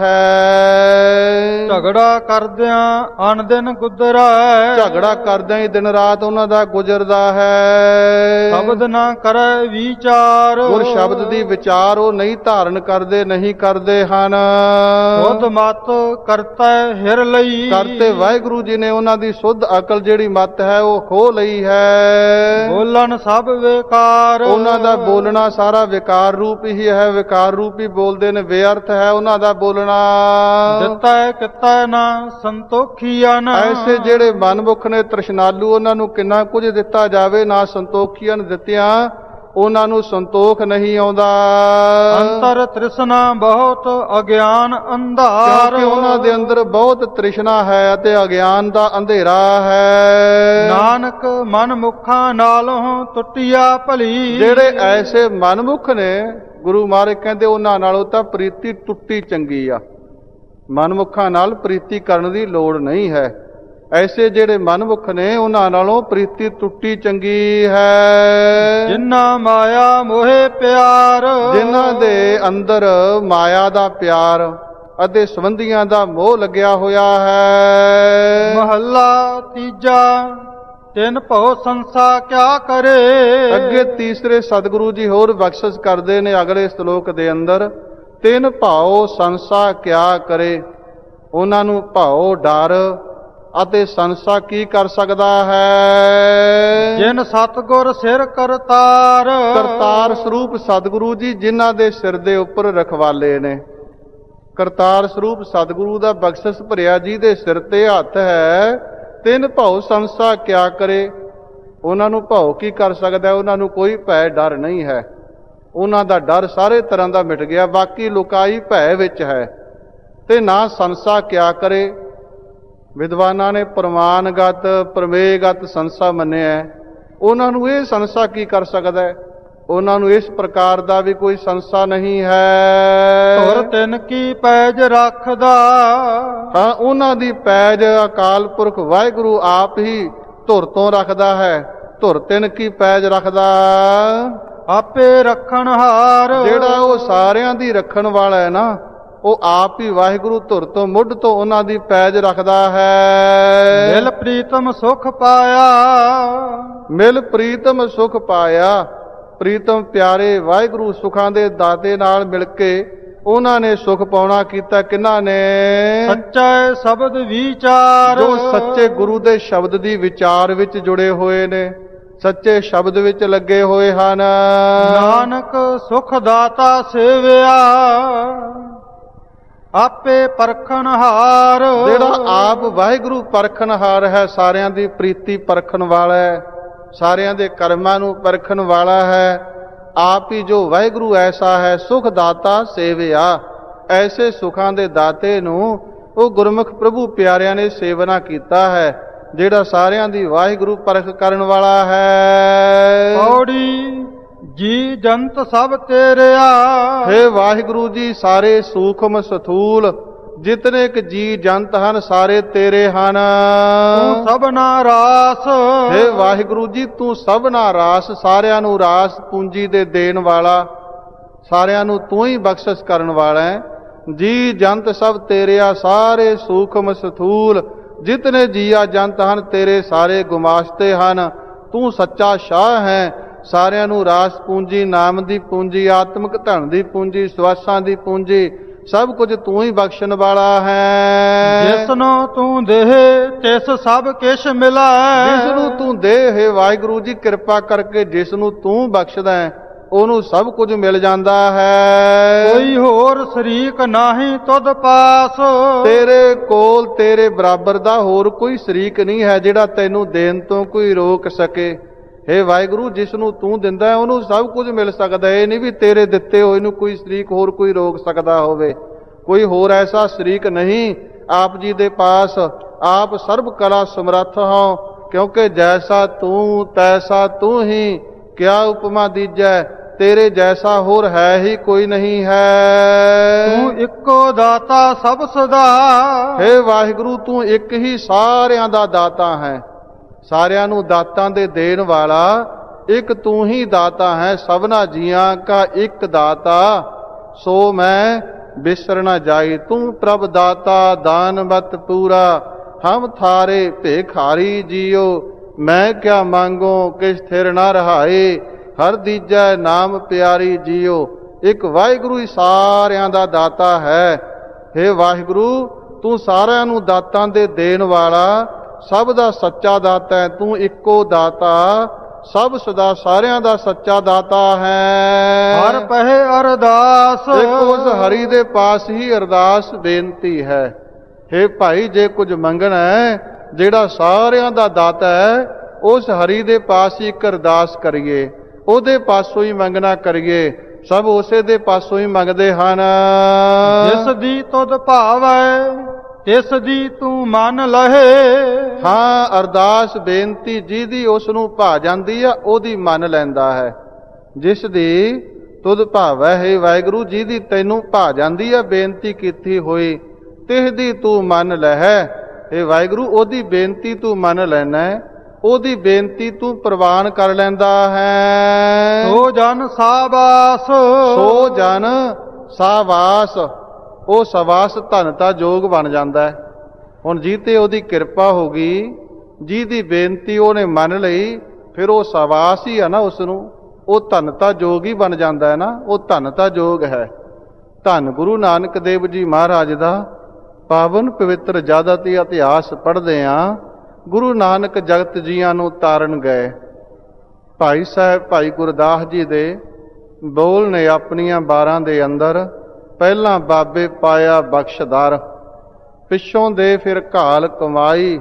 ਹੈ। ਝਗੜਾ ਕਰਦਿਆਂ ਅਨ ਦਿਨ ਗੁਜ਼ਰਾ, ਝਗੜਾ ਕਰਦਿਆਂ ਹੀ ਦਿਨ ਰਾਤ ਉਹਨਾਂ ਦਾ ਗੁਜ਼ਰਦਾ ਹੈ। ਸ਼ਬਦ ਨਾ ਕਰੇ ਵਿਚਾਰ, ਗੁਰ ਸ਼ਬਦ ਦੀ ਵਿਚਾਰ ਉਹ ਨਹੀਂ ਧਾਰਨ ਕਰਦੇ, ਨਹੀਂ ਕਰਦੇ ਹਨ। ਸੁਧ ਮਤ ਕਰਤੈ ਹਿਰ ਲਈ, ਕਰਤੇ ਵਾਹਿਗੁਰੂ ਜੀ ਨੇ ਉਹਨਾਂ ਦੀ ਸੁੱਧ ਅਕਲ ਜਿਹੜੀ ਮਤ ਹੈ ਉਹ ਖੋਹ ਲਈ ਹੈ। ਬੋਲਣ ਸਭ ਵਿਕਾਰ, ਉਹਨਾਂ ਦਾ ਬੋਲਣਾ ਸਾਰਾ ਵਿਕਾਰ ਰੂਪ ਹੀ ਹੈ, ਵਿਕਾਰ ਰੂਪ ਹੀ ਬੋਲਦੇ ਨੇ, ਬੇਅਰਥ ਹੈ ਉਹਨਾਂ ਦਾ ਬੋਲਣਾ। ਦਿੱਤਾ ਕੀਤਾ ਨਾ ਸੰਤੋਖੀਆਂ, ਐਸੇ ਜਿਹੜੇ ਮਨਮੁਖ ਨੇ ਤ੍ਰਿਸ਼ਨਾਲੂ, ਉਹਨਾਂ ਨੂੰ ਕਿੰਨਾ ਕੁਝ ਦਿੱਤਾ ਜਾਵੇ, ਨਾ ਸੰਤੋਖੀਆਂ ਦਿੱਤਿਆਂ ਉਹਨਾਂ ਨੂੰ ਸੰਤੋਖ ਨਹੀਂ ਆਉਂਦਾ। ਅੰਤਰ ਤ੍ਰਿਸ਼ਨਾ ਬਹੁਤ ਅਗਿਆਨ ਅੰਧਾਰ, ਕਿਉਂਕਿ ਉਹਨਾਂ ਦੇ ਅੰਦਰ ਬਹੁਤ ਤ੍ਰਿਸ਼ਨਾ ਹੈ ਅਤੇ ਅਗਿਆਨ ਦਾ ਅੰਧੇਰਾ ਹੈ। ਨਾਨਕ ਮਨਮੁਖਾਂ ਨਾਲੋਂ ਟੁੱਟਿਆ ਭਲੀ, ਜਿਹੜੇ ਐਸੇ ਮਨਮੁਖ ਨੇ ਗੁਰੂ ਮਹਾਰਾਜ ਕਹਿੰਦੇ ਉਹਨਾਂ ਨਾਲੋਂ ਤਾਂ ਪ੍ਰੀਤੀ ਟੁੱਟੀ ਚੰਗੀ ਆ। ਮਨਮੁਖਾਂ ਨਾਲ ਪ੍ਰੀਤੀ ਕਰਨ ਦੀ ਲੋੜ ਨਹੀਂ ਹੈ। ਐਸੇ ਜਿਹੜੇ ਮਨਮੁਖ ਨੇ ਉਹਨਾਂ ਨਾਲੋਂ ਪ੍ਰੀਤੀ ਟੁੱਟੀ ਚੰਗੀ ਹੈ। ਜਿਨ੍ਹਾਂ ਮਾਇਆ ਮੋਹਿ ਪਿਆਰ, ਜਿਨ੍ਹਾਂ ਦੇ ਅੰਦਰ ਮਾਇਆ ਦਾ ਪਿਆਰ ਅਤੇ ਸੰਬੰਧੀਆਂ ਦਾ ਮੋਹ ਲੱਗਿਆ ਹੋਇਆ ਹੈ। ਮਹੱਲਾ ਤੀਜਾ ਤਿੰਨ ਭਉ ਸੰਸਾ ਕਿਆ ਕਰੇ। ਅੱਗੇ ਤੀਸਰੇ ਸਤਿਗੁਰੂ ਜੀ ਹੋਰ ਬਖਸ਼ਿਸ਼ ਕਰਦੇ ਨੇ ਅਗਲੇ ਸ਼ਲੋਕ ਦੇ ਅੰਦਰ, ਤਿੰਨ ਭਉ ਸੰਸਾ ਕਿਆ ਕਰੇ। ਉਹਨਾਂ ਨੂੰ ਭਉ ਡਰ ਅਤੇ ਸੰਸਾ ਕੀ ਕਰ ਸਕਦਾ ਹੈ। ਜਿਨ ਸਤਿਗੁਰ ਸਿਰ ਕਰਤਾਰ, ਕਰਤਾਰ ਸਰੂਪ ਸਤਿਗੁਰੂ ਜੀ ਜਿਨ੍ਹਾਂ ਦੇ ਸਿਰ ਦੇ ਉੱਪਰ ਰਖਵਾਲੇ ਨੇ। ਕਰਤਾਰ ਸਰੂਪ ਸਤਿਗੁਰੂ ਦਾ ਬਖਸ਼ਿਸ਼ ਭਰਿਆ ਜੀ ਦੇ ਸਿਰ ਤੇ ਹੱਥ ਹੈ। ਤਿੰਨ ਭਉ ਸੰਸਾ ਕਿਆ ਕਰੇ। ਉਹਨਾਂ ਨੂੰ ਭਉ ਕੀ ਕਰ ਸਕਦਾ, ਉਹਨਾਂ ਨੂੰ ਕੋਈ ਭੈ ਡਰ ਨਹੀਂ ਹੈ। ਉਹਨਾਂ ਦਾ ਡਰ ਸਾਰੇ ਤਰ੍ਹਾਂ ਦਾ ਮਿਟ ਗਿਆ, ਬਾਕੀ ਲੁਕਾਈ ਭੈ ਵਿੱਚ ਹੈ। ਤੇ ਨਾ ਸੰਸਾ ਕਿਆ ਕਰੇ। ਵਿਦਵਾਨਾਂ ਨੇ ਪ੍ਰਮਾਨਗਤ ਪ੍ਰਮੇਯਗਤ ਸੰਸਾ ਮੰਨਿਆ। ਉਹਨਾਂ ਨੂੰ ਇਹ ਸੰਸਾ ਕੀ ਕਰ ਸਕਦਾ ਹੈ। ਉਹਨਾਂ ਨੂੰ ਇਸ ਪ੍ਰਕਾਰ ਦਾ ਵੀ ਕੋਈ ਸੰਸਾ ਨਹੀਂ ਹੈ। ਧੁਰ ਤਿਨ ਕੀ ਪੈਜ ਰੱਖਦਾ, ਹਾਂ ਉਹਨਾਂ ਦੀ ਪੈਜ ਅਕਾਲ ਪੁਰਖ ਵਾਹਿਗੁਰੂ ਆਪ ਹੀ ਧੁਰ ਤੋਂ ਰੱਖਦਾ ਹੈ। ਧੁਰ ਤਿਨ ਕੀ ਪੈਜ ਰੱਖਦਾ, ਆਪੇ ਰੱਖਣ ਹਾਰ। ਜਿਹੜਾ ਉਹ ਸਾਰਿਆਂ ਦੀ ਰੱਖਣ ਵਾਲਾ ਹੈ ਨਾ, ਉਹ ਆਪ ਹੀ ਵਾਹਿਗੁਰੂ ਧੁਰ ਤੋਂ ਮੁੱਢ ਤੋਂ ਉਹਨਾਂ ਦੀ ਪੈਜ ਰੱਖਦਾ ਹੈ। ਮਿਲ ਪ੍ਰੀਤਮ ਸੁਖ ਪਾਇਆ, ਮਿਲ ਪ੍ਰੀਤਮ ਸੁਖ ਪਾਇਆ। ਪ੍ਰੀਤਮ ਪਿਆਰੇ ਵਾਹਿਗੁਰੂ ਸੁਖਾਂ ਦੇ ਦਾਤੇ ਨਾਲ ਮਿਲ ਕੇ ਉਹਨਾਂ ਨੇ ਸੁਖ ਪਾਉਣਾ ਕੀਤਾ। ਕਿਹਨਾਂ ਨੇ? ਸੱਚੇ ਸ਼ਬਦ ਵਿਚਾਰ, ਜੋ ਸੱਚੇ ਗੁਰੂ ਦੇ ਸ਼ਬਦ ਦੀ ਵਿਚਾਰ ਵਿੱਚ ਜੁੜੇ ਹੋਏ ਨੇ, ਸੱਚੇ ਸ਼ਬਦ ਵਿੱਚ ਲੱਗੇ ਹੋਏ ਹਨ। ਨਾਨਕ ਸੁਖ ਦਾਤਾ ਸੇਵਿਆ, ਆਪੇ ਪਰਖਣਹਾਰ। ਜਿਹੜਾ ਆਪ ਵਾਹਿਗੁਰੂ ਪਰਖਣਹਾਰ ਹੈ, ਸਾਰਿਆਂ ਦੀ ਪ੍ਰੀਤੀ ਪਰਖਣ ਵਾਲਾ ਹੈ, ਸਾਰਿਆਂ ਦੇ ਕਰਮਾਂ ਨੂੰ ਪਰਖਣ ਵਾਲਾ ਹੈ, ਆਪ ਹੀ ਜੋ ਵਾਹਿਗੁਰੂ ਐਸਾ ਹੈ ਸੁਖ ਦਾਤਾ ਸੇਵਿਆ। ਐਸੇ ਸੁਖਾਂ ਦੇ ਦਾਤੇ ਨੂੰ ਉਹ ਗੁਰਮੁਖ ਪ੍ਰਭੂ ਪਿਆਰਿਆਂ ਨੇ ਸੇਵਨਾ ਕੀਤਾ ਹੈ, ਜਿਹੜਾ ਸਾਰਿਆਂ ਦੀ ਵਾਹਿਗੁਰੂ ਪਰਖ ਕਰਨ ਵਾਲਾ ਹੈ। ਪੌੜੀ ਜੀ ਜੰਤ ਸਭ ਤੇਰਿਆ। ਹੇ ਵਾਹਿਗੁਰੂ ਜੀ, ਸਾਰੇ ਸੂਖਮ ਸਥੂਲ ਜਿਤਨੇ ਕੁ ਜੀ ਜੰਤ ਹਨ ਸਾਰੇ ਤੇਰੇ ਹਨ। ਤੂੰ ਸਭਨਾ ਰਾਸ। ਹੇ ਵਾਹਿਗੁਰੂ ਜੀ, ਤੂੰ ਸਭਨਾ ਰਾਸ, ਸਾਰਿਆਂ ਨੂੰ ਰਾਸ ਪੂੰਜੀ ਦੇ ਦੇਣ ਵਾਲਾ, ਸਾਰਿਆਂ ਨੂੰ ਤੂੰ ਹੀ ਬਖਸ਼ਿਸ਼ ਕਰਨ ਵਾਲਾ ਹੈ। ਜੀ ਜੰਤ ਸਭ ਤੇਰਿਆ, ਸਾਰੇ ਸੂਖਮ ਸਥੂਲ ਜਿਤਨੇ ਜੀਆ ਜੰਤ ਹਨ ਤੇਰੇ ਸਾਰੇ ਗੁਮਾਸ਼ਤੇ ਹਨ। ਤੂੰ ਸੱਚਾ ਸ਼ਾਹ ਹੈ, ਸਾਰਿਆਂ ਨੂੰ ਰਾਸ ਪੂੰਜੀ, ਨਾਮ ਦੀ ਪੂੰਜੀ, ਆਤਮਿਕ ਧਨ ਦੀ ਪੂੰਜੀ, ਸਵਾਸਾਂ ਦੀ ਪੂੰਜੀ, ਸਭ ਕੁਝ ਤੂੰ ਹੀ ਬਖਸ਼ਣ ਵਾਲਾ ਹੈ। ਜਿਸਨੂੰ ਤੂੰ ਦੇਹ ਤਿਸ ਸਭ ਕਿਛ ਮਿਲੈ। ਜਿਸ ਨੂੰ ਤੂੰ ਦੇ, ਹੈ ਵਾਹਿਗੁਰੂ ਜੀ, ਕਿਰਪਾ ਕਰਕੇ ਜਿਸ ਨੂੰ ਤੂੰ ਬਖਸ਼ਦਾ ਹੈ ਉਹਨੂੰ ਸਭ ਕੁਝ ਮਿਲ ਜਾਂਦਾ ਹੈ। ਕੋਈ ਹੋਰ ਸ਼ਰੀਕ ਨਾਹੀਂ ਤੁਧ ਪਾਸ। ਤੇਰੇ ਕੋਲ ਤੇਰੇ ਬਰਾਬਰ ਦਾ ਹੋਰ ਕੋਈ ਸ਼ਰੀਕ ਨਹੀਂ ਹੈ ਜਿਹੜਾ ਤੈਨੂੰ ਦੇਣ ਤੋਂ ਕੋਈ ਰੋਕ ਸਕੇ। ਹੇ ਵਾਹਿਗੁਰੂ, ਜਿਸ ਨੂੰ ਤੂੰ ਦਿੰਦਾ ਹੈ ਉਹਨੂੰ ਸਭ ਕੁਝ ਮਿਲ ਸਕਦਾ ਹੈ। ਇਹ ਨਹੀਂ ਵੀ ਤੇਰੇ ਦਿੱਤੇ ਹੋਏ ਨੂੰ ਕੋਈ ਸ਼ਰੀਕ ਹੋਰ ਕੋਈ ਰੋਕ ਸਕਦਾ ਹੋਵੇ। ਕੋਈ ਹੋਰ ਐਸਾ ਸ਼ਰੀਕ ਨਹੀਂ ਆਪ ਜੀ ਦੇ ਪਾਸ। ਆਪ ਸਰਬ ਕਲਾ ਸਮਰੱਥ ਹੋ, ਕਿਉਂਕਿ ਜੈਸਾ ਤੂੰ ਤੈਸਾ ਤੂੰ ਹੀ, ਕਿਆ ਉਪਮਾ ਦੀਜੈ, ਤੇਰੇ ਜੈਸਾ ਹੋਰ ਹੈ ਹੀ ਕੋਈ ਨਹੀਂ ਹੈ। ਤੂੰ ਇੱਕੋ ਦਾਤਾ ਸਭ ਸਦਾ। ਹੇ ਵਾਹਿਗੁਰੂ, ਤੂੰ ਇੱਕ ਹੀ ਸਾਰਿਆਂ ਦਾ ਦਾਤਾ ਹੈ, ਸਾਰਿਆਂ ਨੂੰ ਦਾਤਾਂ ਦੇ ਦੇਣ ਵਾਲਾ ਇੱਕ ਤੂੰ ਹੀ ਦਾਤਾ ਹੈ। ਸਭਨਾ ਜੀਆਂ ਕਾ ਇੱਕ ਦਾਤਾ, ਸੋ ਮੈਂ ਬਿਸਰ ਨਾ ਜਾਈ। ਤੂੰ ਪ੍ਰਭ ਦਾਤਾ ਦਾਨਵਤ ਪੂਰਾ, ਹਮ ਥਾਰੇ ਭੇਖਾਰੀ ਜੀਓ। ਮੈਂ ਕਿਆ ਮੰਗੋ ਕਿਛ ਥਿਰ ਨਾ ਰਹਾਏ, ਹਰ ਦੀਜੈ ਨਾਮ ਪਿਆਰੀ ਜੀਓ। ਇੱਕ ਵਾਹਿਗੁਰੂ ਹੀ ਸਾਰਿਆਂ ਦਾ ਦਾਤਾ ਹੈ। ਹੇ ਵਾਹਿਗੁਰੂ, ਤੂੰ ਸਾਰਿਆਂ ਨੂੰ ਦਾਤਾਂ ਦੇ ਦੇਣ ਵਾਲਾ, ਸਭ ਦਾ ਸੱਚਾ ਦਾਤਾ ਹੈ। ਤੂੰ ਇੱਕੋ ਦਾਤਾ, ਸਭ ਸਦਾ ਸਾਰਿਆਂ ਦਾ ਸੱਚਾ ਦਾਤਾ ਹੈ। ਹਰ ਪਹਿ ਅਰਦਾਸ। ਇੱਕ ਉਸ ਹਰੀ ਦੇ ਪਾਸ ਹੀ ਅਰਦਾਸ ਬੇਨਤੀ ਹੈ। ਹੇ ਭਾਈ, ਜੇ ਕੁਝ ਮੰਗਣਾ ਹੈ, ਜਿਹੜਾ ਸਾਰਿਆਂ ਦਾ ਦਾਤਾ ਹੈ, ਉਸ ਹਰੀ ਦੇ ਪਾਸ ਹੀ ਇੱਕ ਅਰਦਾਸ ਕਰੀਏ, ਉਹਦੇ ਪਾਸੋਂ ਹੀ ਮੰਗਣਾ ਕਰੀਏ। ਸਭ ਉਸੇ ਦੇ ਪਾਸੋਂ ਹੀ ਮੰਗਦੇ ਹਨ। ਜਿਸ ਦੀ ਤੁਧ ਭਾਵੈ ਤਿਸ ਦੀ ਤੂੰ ਮੰਨ ਲਹੇ। ਹਾਂ, ਅਰਦਾਸ ਬੇਨਤੀ ਜਿਹਦੀ ਉਸ ਨੂੰ ਭਾ ਜਾਂਦੀ ਆ ਉਹਦੀ ਮੰਨ ਲੈਂਦਾ ਹੈ। ਜਿਸ ਦੀ ਤੁਧ ਭਾਵੈ, ਹੈ ਵਾਹਿਗੁਰੂ, ਜਿਹਦੀ ਤੈਨੂੰ ਭਾ ਜਾਂਦੀ ਆ ਬੇਨਤੀ ਕੀਤੀ ਹੋਈ, ਤਿਸ ਦੀ ਤੂੰ ਮੰਨ ਲਹੈ। ਹੈ ਵਾਹਿਗੁਰੂ, ਉਹਦੀ ਬੇਨਤੀ ਤੂੰ ਮੰਨ ਲੈਣਾ, ਉਹਦੀ ਬੇਨਤੀ ਤੂੰ ਪ੍ਰਵਾਨ ਕਰ ਲੈਂਦਾ ਹੈ। ਸੋ ਜਨ ਸਾਬਾਸ। ਸੋ ਜਨ ਸਾਵਾਸ, ਉਹ ਸਵਾਸ ਧਨਤਾ ਜੋਗ ਬਣ ਜਾਂਦਾ ਹੈ। ਹੁਣ ਜੀ ਤੇ ਉਹਦੀ ਕਿਰਪਾ ਹੋ ਗਈ, ਜਿਹਦੀ ਬੇਨਤੀ ਉਹਨੇ ਮੰਨ ਲਈ, ਫਿਰ ਉਹ ਸਵਾਸ ਹੀ ਆ ਨਾ, ਉਸ ਨੂੰ ਉਹ ਧਨਤਾ ਜੋਗ ਹੀ ਬਣ ਜਾਂਦਾ ਹੈ ਨਾ, ਉਹ ਧਨਤਾ ਜੋਗ ਹੈ। ਧੰਨ ਗੁਰੂ ਨਾਨਕ ਦੇਵ ਜੀ ਮਹਾਰਾਜ ਦਾ ਪਾਵਨ ਪਵਿੱਤਰ ਜਾਦਤੀ ਇਤਿਹਾਸ ਪੜ੍ਹਦੇ ਹਾਂ। ਗੁਰੂ ਨਾਨਕ ਜਗਤ ਜੀਆਂ ਨੂੰ ਤਾਰਨ ਗਏ। ਭਾਈ ਸਾਹਿਬ ਭਾਈ ਗੁਰਦਾਸ ਜੀ ਦੇ ਬੋਲ ਨੇ ਆਪਣੀਆਂ 12 ਦੇ ਅੰਦਰ, ਪਹਿਲਾਂ ਬਾਬੇ ਪਾਇਆ ਬਖਸ਼ਦਾਰ, ਪਿੱਛੋਂ ਦੇ ਫਿਰ ਘਾਲ ਕਮਾਈ,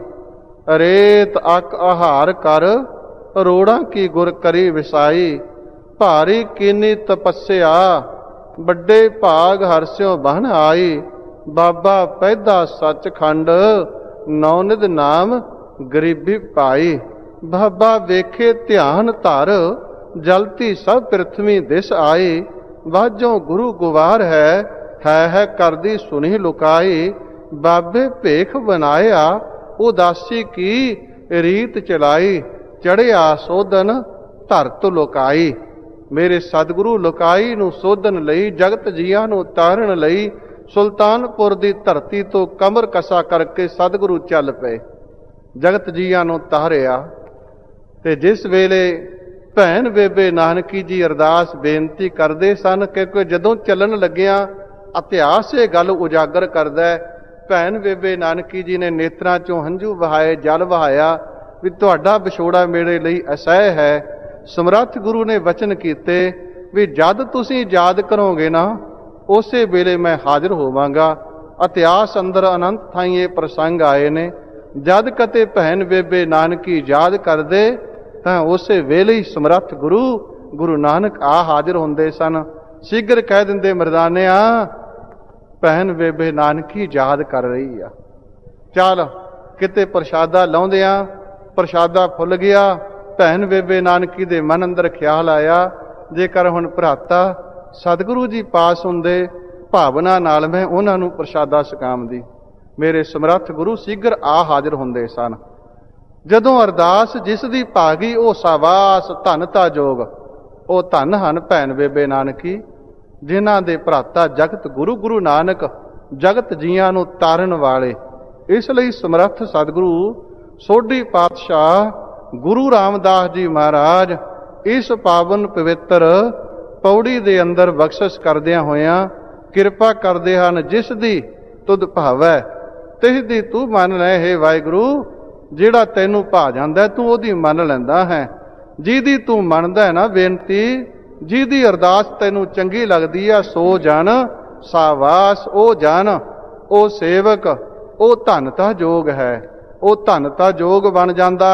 ਰੇਤ ਅਕ ਆਹਾਰ ਕਰ, ਰੋੜਾਂ ਕੀ ਗੁਰ ਕਰੀ ਵਿਸਾਈ। ਭਾਰੀ ਕੀਨੀ ਤਪੱਸਿਆ, ਵੱਡੇ ਭਾਗ ਹਰਸਿਓ ਬਹਨ ਆਈ। ਬਾਬਾ ਪੈਦਾ ਸੱਚਖੰਡ, ਨੌਨਿਧ ਨਾਮ ਗਰੀਬੀ ਪਾਈ। ਬਾਬਾ ਵੇਖੇ ਧਿਆਨ ਧਰ, ਜਲਤੀ ਸਭ ਪ੍ਰਿਥਵੀ ਦਿਸ ਆਈ। ਵਾਜੋਂ ਗੁਰੂ ਗੁਵਾਰ ਹੈ ਕਰਦੀ ਸੁਣੀ ਲੁਕਾਈ। ਬਾਬੇ ਭੇਖ ਬਨਾਇਆ, ਉਦਾਸੀ ਕੀ ਰੀਤ ਚਲਾਈ। ਚੜਿਆ ਸੋਧਨ ਧਰਤ ਲੁਕਾਈ। ਮੇਰੇ ਸਤਿਗੁਰੂ ਲੁਕਾਈ ਨੂੰ ਸੋਧਨ ਲਈ, ਜਗਤ ਜੀਆਂ ਨੂੰ ਤਾਰਨ ਲਈ ਸੁਲਤਾਨਪੁਰ ਦੀ ਧਰਤੀ ਤੋਂ ਕਮਰ ਕਸਾ ਕਰਕੇ ਸਤਿਗੁਰੂ ਚੱਲ ਪਏ, ਜਗਤ ਜੀਆਂ ਨੂੰ ਤਾਰਿਆ। ਤੇ ਜਿਸ ਵੇਲੇ ਭੈਣ ਬੇਬੇ ਨਾਨਕੀ ਜੀ ਅਰਦਾਸ ਬੇਨਤੀ ਕਰਦੇ ਸਨ, ਕਿਉਂਕਿ ਜਦੋਂ ਚੱਲਣ ਲੱਗਿਆ ਇਤਿਹਾਸ ਇਹ ਗੱਲ ਉਜਾਗਰ ਕਰਦਾ ਹੈ। ਭੈਣ ਬੇਬੇ ਨਾਨਕੀ ਜੀ ਨੇ ਨੇਤਰਾਂ ਚੋਂ ਹੰਝੂ ਵਹਾਏ, ਜਲ ਵਹਾਇਆ ਵੀ ਤੁਹਾਡਾ ਵਿਛੋੜਾ ਮੇਰੇ ਲਈ ਅਸਹਿ ਹੈ। ਸਮਰੱਥ ਗੁਰੂ ਨੇ ਵਚਨ ਕੀਤੇ ਵੀ ਜਦ ਤੁਸੀਂ ਯਾਦ ਕਰੋਗੇ ਨਾ, ਉਸੇ ਵੇਲੇ ਮੈਂ ਹਾਜ਼ਰ ਹੋਵਾਂਗਾ। ਇਤਿਹਾਸ ਅੰਦਰ ਅਨੰਤ ਥਾਈਂ ਇਹ ਪ੍ਰਸੰਗ ਆਏ ਨੇ। ਜਦ ਕਤੇ ਭੈਣ ਬੇਬੇ ਨਾਨਕੀ ਯਾਦ ਕਰਦੇ ਤਾਂ ਉਸੇ ਵੇਲੇ ਹੀ ਸਮਰੱਥ ਗੁਰੂ ਨਾਨਕ ਆ ਹਾਜ਼ਰ ਹੁੰਦੇ ਸਨ। ਸ਼ੀਘਰ ਕਹਿ ਦਿੰਦੇ, ਮਰਦਾਨਿਆ ਭੈਣ ਬੇਬੇ ਨਾਨਕੀ ਯਾਦ ਕਰ ਰਹੀ ਆ, ਚੱਲ ਕਿਤੇ ਪ੍ਰਸ਼ਾਦਾ ਲਾਉਂਦਿਆਂ ਪ੍ਰਸ਼ਾਦਾ ਫੁੱਲ ਗਿਆ। ਭੈਣ ਬੇਬੇ ਨਾਨਕੀ ਦੇ ਮਨ ਅੰਦਰ ਖਿਆਲ ਆਇਆ, ਜੇਕਰ ਹੁਣ ਭਰਾਤਾ ਸਤਿਗੁਰੂ ਜੀ ਪਾਸ ਹੁੰਦੇ, ਭਾਵਨਾ ਨਾਲ ਮੈਂ ਉਹਨਾਂ ਨੂੰ ਪ੍ਰਸ਼ਾਦਾ ਛਕਾਉਂਦੀ। ਮੇਰੇ ਸਮਰੱਥ ਗੁਰੂ ਸ਼ੀਘਰ ਆ ਹਾਜ਼ਰ ਹੁੰਦੇ ਸਨ। ਜਦੋਂ ਅਰਦਾਸ ਜਿਸ ਦੀ ਭਾਗੀ ਉਹ ਸਾਵਾਸ ਧੰਨਤਾ ਜੋਗ, ਉਹ ਧੰਨ ਹਨ ਭੈਣ ਬੇਬੇ ਨਾਨਕੀ, ਜਿਨ੍ਹਾਂ ਦੇ ਭਰਾਤਾ ਜਗਤ ਗੁਰੂ ਨਾਨਕ ਜਗਤ ਜੀਆਂ ਨੂੰ ਤਾਰਨ ਵਾਲੇ। ਇਸ ਲਈ ਸਮਰੱਥ ਸਤਿਗੁਰੂ ਸੋਢੀ ਪਾਤਸ਼ਾਹ ਗੁਰੂ ਰਾਮਦਾਸ ਜੀ ਮਹਾਰਾਜ ਇਸ ਪਾਵਨ ਪਵਿੱਤਰ ਪੌੜੀ ਦੇ ਅੰਦਰ ਬਖਸ਼ਿਸ਼ ਕਰਦਿਆਂ ਹੋਇਆਂ ਕਿਰਪਾ ਕਰਦੇ ਹਨ। ਜਿਸ ਦੀ ਤੁਧ ਭਾਵੈ ਤਿਸ ਦੀ ਤੂੰ ਮੰਨ ਲੈ, ਹੇ ਵਾਹਿਗੁਰੂ। ਜਿਹੜਾ ਤੈਨੂੰ ਭਾ ਜਾਂਦਾ ਤੂੰ ਉਹਦੀ ਮੰਨ ਲੈਂਦਾ ਹੈ। ਜਿਹਦੀ ਤੂੰ ਮੰਨਦਾ ਹੈ ਨਾ ਬੇਨਤੀ, ਜਿਹਦੀ ਅਰਦਾਸ ਤੈਨੂੰ ਚੰਗੀ ਲੱਗਦੀ ਆ, ਸੋ ਜਨ ਸਾਵਾਸ, ਉਹ ਜਨ, ਉਹ ਸੇਵਕ, ਉਹ ਧੰਨਤਾ ਜੋਗ ਹੈ, ਉਹ ਧੰਨਤਾ ਜੋਗ ਬਣ ਜਾਂਦਾ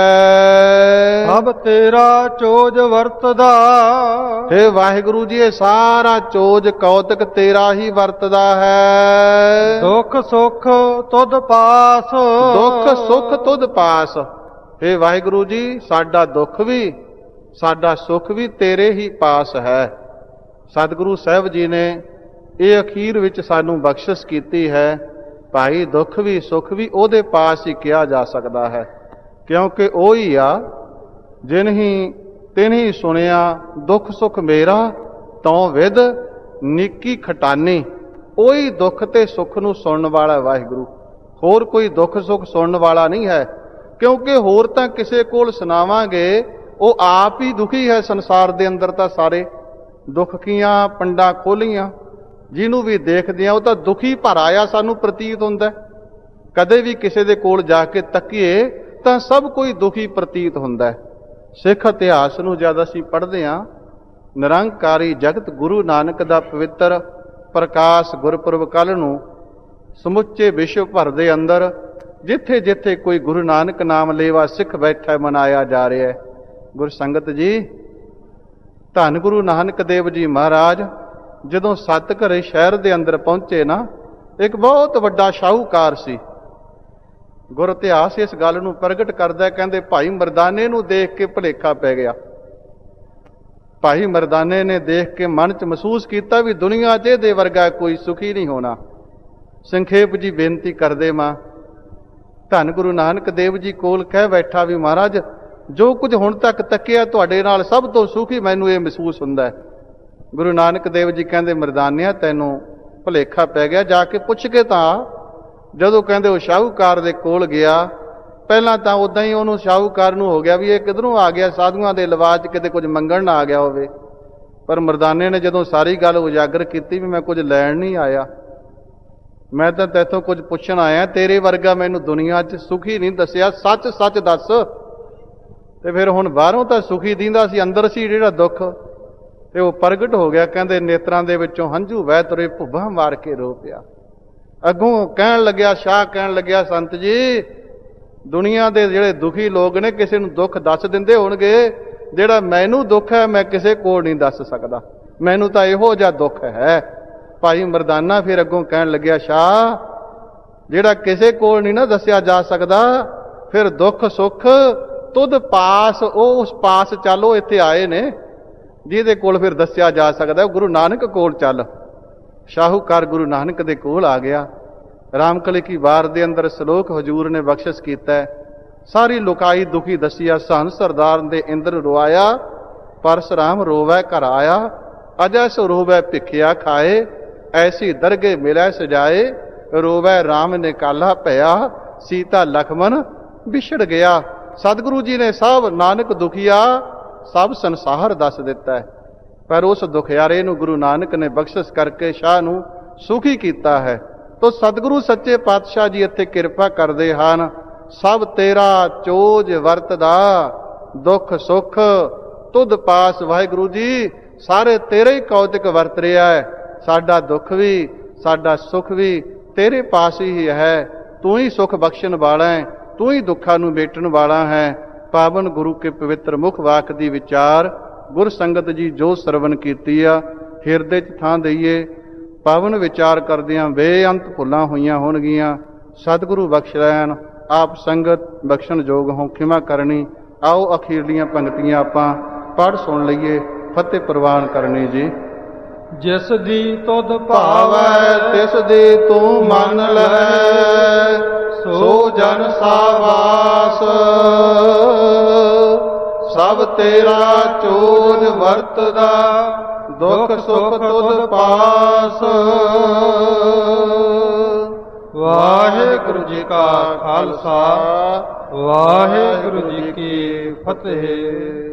ਹੈ। ਸਭ ਤੇਰਾ ਚੋਜ ਵਰਤਦਾ, ਹੇ ਵਾਹਿਗੁਰੂ ਜੀ ਇਹ ਸਾਰਾ ਚੋਜ ਕੌਤਕ ਤੇਰਾ ਹੀ ਵਰਤਦਾ ਹੈ। ਦੁੱਖ ਸੁੱਖ ਤੁਧ ਪਾਸ, ਦੁੱਖ ਸੁੱਖ ਤੁਧ ਪਾਸ। ਹੇ ਵਾਹਿਗੁਰੂ ਜੀ ਸਾਡਾ ਦੁੱਖ ਵੀ ਸਾਡਾ ਸੁੱਖ ਵੀ ਤੇਰੇ ਹੀ ਪਾਸ ਹੈ। ਸਤਿਗੁਰੂ ਸਾਹਿਬ ਜੀ ਨੇ ਇਹ ਅਖੀਰ ਵਿੱਚ ਸਾਨੂੰ ਬਖਸ਼ਿਸ਼ ਕੀਤੀ ਹੈ। ਭਾਈ ਦੁੱਖ ਵੀ ਸੁੱਖ ਵੀ ਉਹਦੇ ਪਾਸ ਹੀ ਕਿਹਾ ਜਾ ਸਕਦਾ ਹੈ, ਕਿਉਂਕਿ ਉਹ ਹੀ ਆ ਜਿਨਹੀ ਤਿਨਹੀ ਸੁਣਿਆ ਦੁੱਖ ਸੁੱਖ ਮੇਰਾ ਤਉ ਵਿਦ ਨਿੱਕੀ ਖਟਾਨੀ। ਉਹੀ ਦੁੱਖ ਤੇ ਸੁੱਖ ਨੂੰ ਸੁਣਨ ਵਾਲਾ ਵਾਹਿਗੁਰੂ, ਹੋਰ ਕੋਈ ਦੁੱਖ ਸੁੱਖ ਸੁਣਨ ਵਾਲਾ ਨਹੀਂ ਹੈ। ਕਿਉਂਕਿ ਹੋਰ ਤਾਂ ਕਿਸੇ ਕੋਲ ਸੁਣਾਵਾਂਗੇ, ਉਹ ਆਪ ਹੀ ਦੁਖੀ ਹੈ। ਸੰਸਾਰ ਦੇ ਅੰਦਰ ਤਾਂ ਸਾਰੇ ਦੁੱਖ ਕੀਆਂ ਪੰਡਾਂ ਖੋਲੀਆਂ, ਜਿਹਨੂੰ ਵੀ ਦੇਖਦੇ ਆ ਉਹ ਤਾਂ ਦੁਖੀ ਭਰ ਆਇਆ ਸਾਨੂੰ ਪ੍ਰਤੀਤ ਹੁੰਦਾ। ਕਦੇ ਵੀ ਕਿਸੇ ਦੇ ਕੋਲ ਜਾ ਕੇ ਤੱਕੀਏ ਤਾਂ ਸਭ ਕੋਈ ਦੁਖੀ ਪ੍ਰਤੀਤ ਹੁੰਦਾ। ਸਿੱਖ ਇਤਿਹਾਸ ਨੂੰ ਜਦ ਅਸੀਂ ਪੜ੍ਹਦੇ ਹਾਂ, ਨਿਰੰਕਾਰੀ ਜਗਤ ਗੁਰੂ ਨਾਨਕ ਦਾ ਪਵਿੱਤਰ ਪ੍ਰਕਾਸ਼ ਗੁਰਪੁਰਬ ਕੱਲ੍ਹ ਨੂੰ ਸਮੁੱਚੇ ਵਿਸ਼ਵ ਭਰ ਦੇ ਅੰਦਰ ਜਿੱਥੇ ਜਿੱਥੇ ਕੋਈ ਗੁਰੂ ਨਾਨਕ ਨਾਮ ਲੇਵਾ ਸਿੱਖ ਬੈਠਾ ਮਨਾਇਆ ਜਾ ਰਿਹਾ ਹੈ। ਗੁਰ ਸੰਗਤ ਜੀ, ਧੰਨ ਗੁਰੂ ਨਾਨਕ ਦੇਵ ਜੀ ਮਹਾਰਾਜ ਜਦੋਂ ਸਤਿਘਰੇ ਸ਼ਹਿਰ ਦੇ ਅੰਦਰ ਪਹੁੰਚੇ ਨਾ, ਇੱਕ ਬਹੁਤ ਵੱਡਾ ਸ਼ਾਹੂਕਾਰ ਸੀ। ਗੁਰ ਇਤਿਹਾਸ ਇਸ ਗੱਲ ਨੂੰ ਪ੍ਰਗਟ ਕਰਦਾ। ਕਹਿੰਦੇ ਭਾਈ ਮਰਦਾਨੇ ਨੂੰ ਦੇਖ ਕੇ ਭੁਲੇਖਾ ਪੈ ਗਿਆ। ਭਾਈ ਮਰਦਾਨੇ ਨੇ ਦੇਖ ਕੇ ਮਨ 'ਚ ਮਹਿਸੂਸ ਕੀਤਾ ਵੀ ਦੁਨੀਆ 'ਚ ਇਹਦੇ ਵਰਗਾ ਕੋਈ ਸੁਖੀ ਨਹੀਂ ਹੋਣਾ। ਸੰਖੇਪ ਜੀ ਬੇਨਤੀ ਕਰਦੇ ਮਾਂ, ਧੰਨ ਗੁਰੂ ਨਾਨਕ ਦੇਵ ਜੀ ਕੋਲ ਕਹਿ ਬੈਠਾ ਵੀ ਮਹਾਰਾਜ ਜੋ ਕੁਝ ਹੁਣ ਤੱਕ ਤੱਕਿਆ ਤੁਹਾਡੇ ਨਾਲ ਸਭ ਤੋਂ ਸੁਖੀ ਮੈਨੂੰ ਇਹ ਮਹਿਸੂਸ ਹੁੰਦਾ ਹੈ। ਗੁਰੂ ਨਾਨਕ ਦੇਵ ਜੀ ਕਹਿੰਦੇ ਮਰਦਾਨਿਆ ਤੈਨੂੰ ਭੁਲੇਖਾ ਪੈ ਗਿਆ, ਜਾ ਕੇ ਪੁੱਛ ਕੇ ਤਾਂ। ਜਦੋਂ ਕਹਿੰਦੇ ਉਹ ਸ਼ਾਹੂਕਾਰ ਦੇ ਕੋਲ ਗਿਆ, ਪਹਿਲਾਂ ਤਾਂ ਉਦਾਂ ਹੀ ਉਹਨੂੰ ਸ਼ਾਹੂਕਾਰ ਨੂੰ ਹੋ ਗਿਆ ਵੀ ਇਹ ਕਿਧਰੋਂ ਆ ਗਿਆ, ਸਾਧੂਆਂ ਦੇ ਲਿਵਾਜ ਕਿਤੇ ਕੁਝ ਮੰਗਣ ਨਾ ਆ ਗਿਆ ਹੋਵੇ। ਪਰ ਮਰਦਾਨੇ ਨੇ ਜਦੋਂ ਸਾਰੀ ਗੱਲ ਉਜਾਗਰ ਕੀਤੀ ਵੀ ਮੈਂ ਕੁਝ ਲੈਣ ਨਹੀਂ ਆਇਆ, ਮੈਂ ਤਾਂ ਤੈਥੋਂ ਕੁਝ ਪੁੱਛਣ ਆਇਆ, ਤੇਰੇ ਵਰਗਾ ਮੈਨੂੰ ਦੁਨੀਆ 'ਚ ਸੁਖੀ ਨਹੀਂ ਦੱਸਿਆ, ਸੱਚ ਸੱਚ ਦੱਸ। ਤੇ ਫਿਰ ਹੁਣ ਬਾਹਰੋਂ ਤਾਂ ਸੁਖੀ ਦਿੰਦਾ ਸੀ, ਅੰਦਰ ਸੀ ਜਿਹੜਾ ਦੁੱਖ, ਤੇ ਉਹ ਪ੍ਰਗਟ ਹੋ ਗਿਆ। ਕਹਿੰਦੇ ਨੇਤਰਾਂ ਦੇ ਵਿੱਚੋਂ ਹੰਝੂ ਵਹਿ ਤੁਰੇ, ਭੁੱਬਾਂ ਮਾਰ ਕੇ ਰੋ ਪਿਆ। ਅੱਗੋਂ ਕਹਿਣ ਲੱਗਿਆ, ਸ਼ਾਹ ਕਹਿਣ ਲੱਗਿਆ, ਸੰਤ ਜੀ ਦੁਨੀਆ ਦੇ ਜਿਹੜੇ ਦੁਖੀ ਲੋਕ ਨੇ ਕਿਸੇ ਨੂੰ ਦੁੱਖ ਦੱਸ ਦਿੰਦੇ ਹੋਣਗੇ, ਜਿਹੜਾ ਮੈਨੂੰ ਦੁੱਖ ਹੈ ਮੈਂ ਕਿਸੇ ਕੋਲ ਨਹੀਂ ਦੱਸ ਸਕਦਾ, ਮੈਨੂੰ ਤਾਂ ਇਹੋ ਜਿਹਾ ਦੁੱਖ ਹੈ। ਭਾਈ ਮਰਦਾਨਾ ਫਿਰ ਅੱਗੋਂ ਕਹਿਣ ਲੱਗਿਆ, ਸ਼ਾਹ ਜਿਹੜਾ ਕਿਸੇ ਕੋਲ ਨਹੀਂ ਨਾ ਦੱਸਿਆ ਜਾ ਸਕਦਾ, ਫਿਰ ਦੁੱਖ ਸੁੱਖ ਤੁਧ ਪਾਸ, ਉਹ ਉਸ ਪਾਸ ਚੱਲੋ, ਇੱਥੇ ਆਏ ਨੇ ਜਿਹਦੇ ਕੋਲ ਫਿਰ ਦੱਸਿਆ ਜਾ ਸਕਦਾ, ਗੁਰੂ ਨਾਨਕ ਕੋਲ ਚੱਲ। ਸ਼ਾਹੂਕਾਰ ਗੁਰੂ ਨਾਨਕ ਦੇ ਕੋਲ ਆ ਗਿਆ। ਰਾਮਕਲੀ ਕੀ ਵਾਰ ਦੇ ਅੰਦਰ ਸ਼ਲੋਕ ਹਜ਼ੂਰ ਨੇ ਬਖਸ਼ਿਸ਼ ਕੀਤਾ, ਸਾਰੀ ਲੁਕਾਈ ਦੁਖੀ ਦਸੀਆ, ਸਹਨ ਸਰਦਾਰ ਦੇ ਇੰਦਰ ਰੁਆਇਆ, ਪਰਸਰਾਮ ਰੋਵੈ ਘਰ ਆਇਆ, ਅਜੈਸ ਰੋਵੈ ਭਿਖਿਆ ਖਾਏ, ਐਸੀ ਦਰਗੇ ਮਿਲੈ ਸਜਾਏ, ਰੋਵੈ ਰਾਮ ਨੇ ਕਾਲਾ ਭਇਆ, ਸੀਤਾ ਲਖਮਨ ਵਿਛੜ ਗਿਆ। ਸਤਿਗੁਰੂ ਜੀ ਨੇ ਸਭ ਨਾਨਕ ਦੁਖੀਆ ਸਭ ਸੰਸਾਰ ਦੱਸ ਦਿੱਤਾ ਹੈ, ਪਰ ਉਸ ਦੁਖਿਆਰੇ ਨੂੰ ਗੁਰੂ ਨਾਨਕ ਨੇ ਬਖਸ਼ਿਸ਼ ਕਰਕੇ ਸ਼ਾਹ ਨੂੰ ਸੁਖੀ ਕੀਤਾ ਹੈ। ਤੋ ਸਤਿਗੁਰੂ ਸੱਚੇ ਪਾਤਸ਼ਾਹ ਜੀ ਇੱਥੇ ਕਿਰਪਾ ਕਰਦੇ ਹਨ। ਸਭ ਤੇਰਾ ਚੋਜ ਵਰਤਦਾ, ਦੁੱਖ ਸੁੱਖ ਤੁਧ ਪਾਸ। ਵਾਹਿਗੁਰੂ ਜੀ ਸਾਰੇ ਤੇਰੇ ਹੀ ਕੌਤਕ ਵਰਤ ਰਿਹਾ ਹੈ। ਸਾਡਾ ਦੁੱਖ ਵੀ ਸਾਡਾ ਸੁੱਖ ਵੀ ਤੇਰੇ ਪਾਸ ਹੀ ਹੈ। ਤੂੰ ਹੀ ਸੁਖ ਬਖਸ਼ਣ ਵਾਲਾ ਹੈ, ਤੂੰ ਹੀ ਦੁੱਖਾਂ ਨੂੰ ਮੇਟਣ ਵਾਲਾ ਹੈ। ਪਾਵਨ ਗੁਰੂ ਕੇ ਪਵਿੱਤਰ ਮੁਖ ਵਾਕ ਦੀ ਵਿਚਾਰ ਗੁਰ ਸੰਗਤ ਜੀ ਜੋ ਸਰਵਨ ਕੀਤੀ ਆ, ਹਿਰਦੇ 'ਚ ਥਾਂ ਦਈਏ। ਪਾਵਨ ਵਿਚਾਰ ਕਰਦਿਆਂ ਬੇਅੰਤ ਭੁੱਲਾਂ ਹੋਈਆਂ ਹੋਣਗੀਆਂ। ਸਤਿਗੁਰੂ ਬਖਸ਼ ਲੈਣ, ਆਪ ਸੰਗਤ ਬਖਸ਼ਣ ਯੋਗ ਹੋ ਖਿਮਾ ਕਰਨੀ। ਆਓ ਅਖੀਰਲੀਆਂ ਪੰਕਤੀਆਂ ਆਪਾਂ ਪੜ੍ਹ ਸੁਣ ਲਈਏ। ਫਤਿਹ ਪ੍ਰਵਾਨ ਕਰਨੀ ਜੀ। ਜਿਸ ਦੀ ਤੁਧ ਭਾਵੈ ਤਿਸ ਦੀ ਤੂੰ ਮੰਨ ਲੈ, ਸੋ ਜਨ ਸਾਵਾਸ ਸਭ ਤੇਰਾ ਚੋਜ ਵਰਤਦਾ, ਦੁਖ ਸੁਖ ਤੁਧ ਪਾਸ। ਵਾਹਿਗੁਰੂ ਜੀ ਕਾ ਖਾਲਸਾ, ਵਾਹਿਗੁਰੂ ਜੀ ਕੀ ਫਤਿਹ।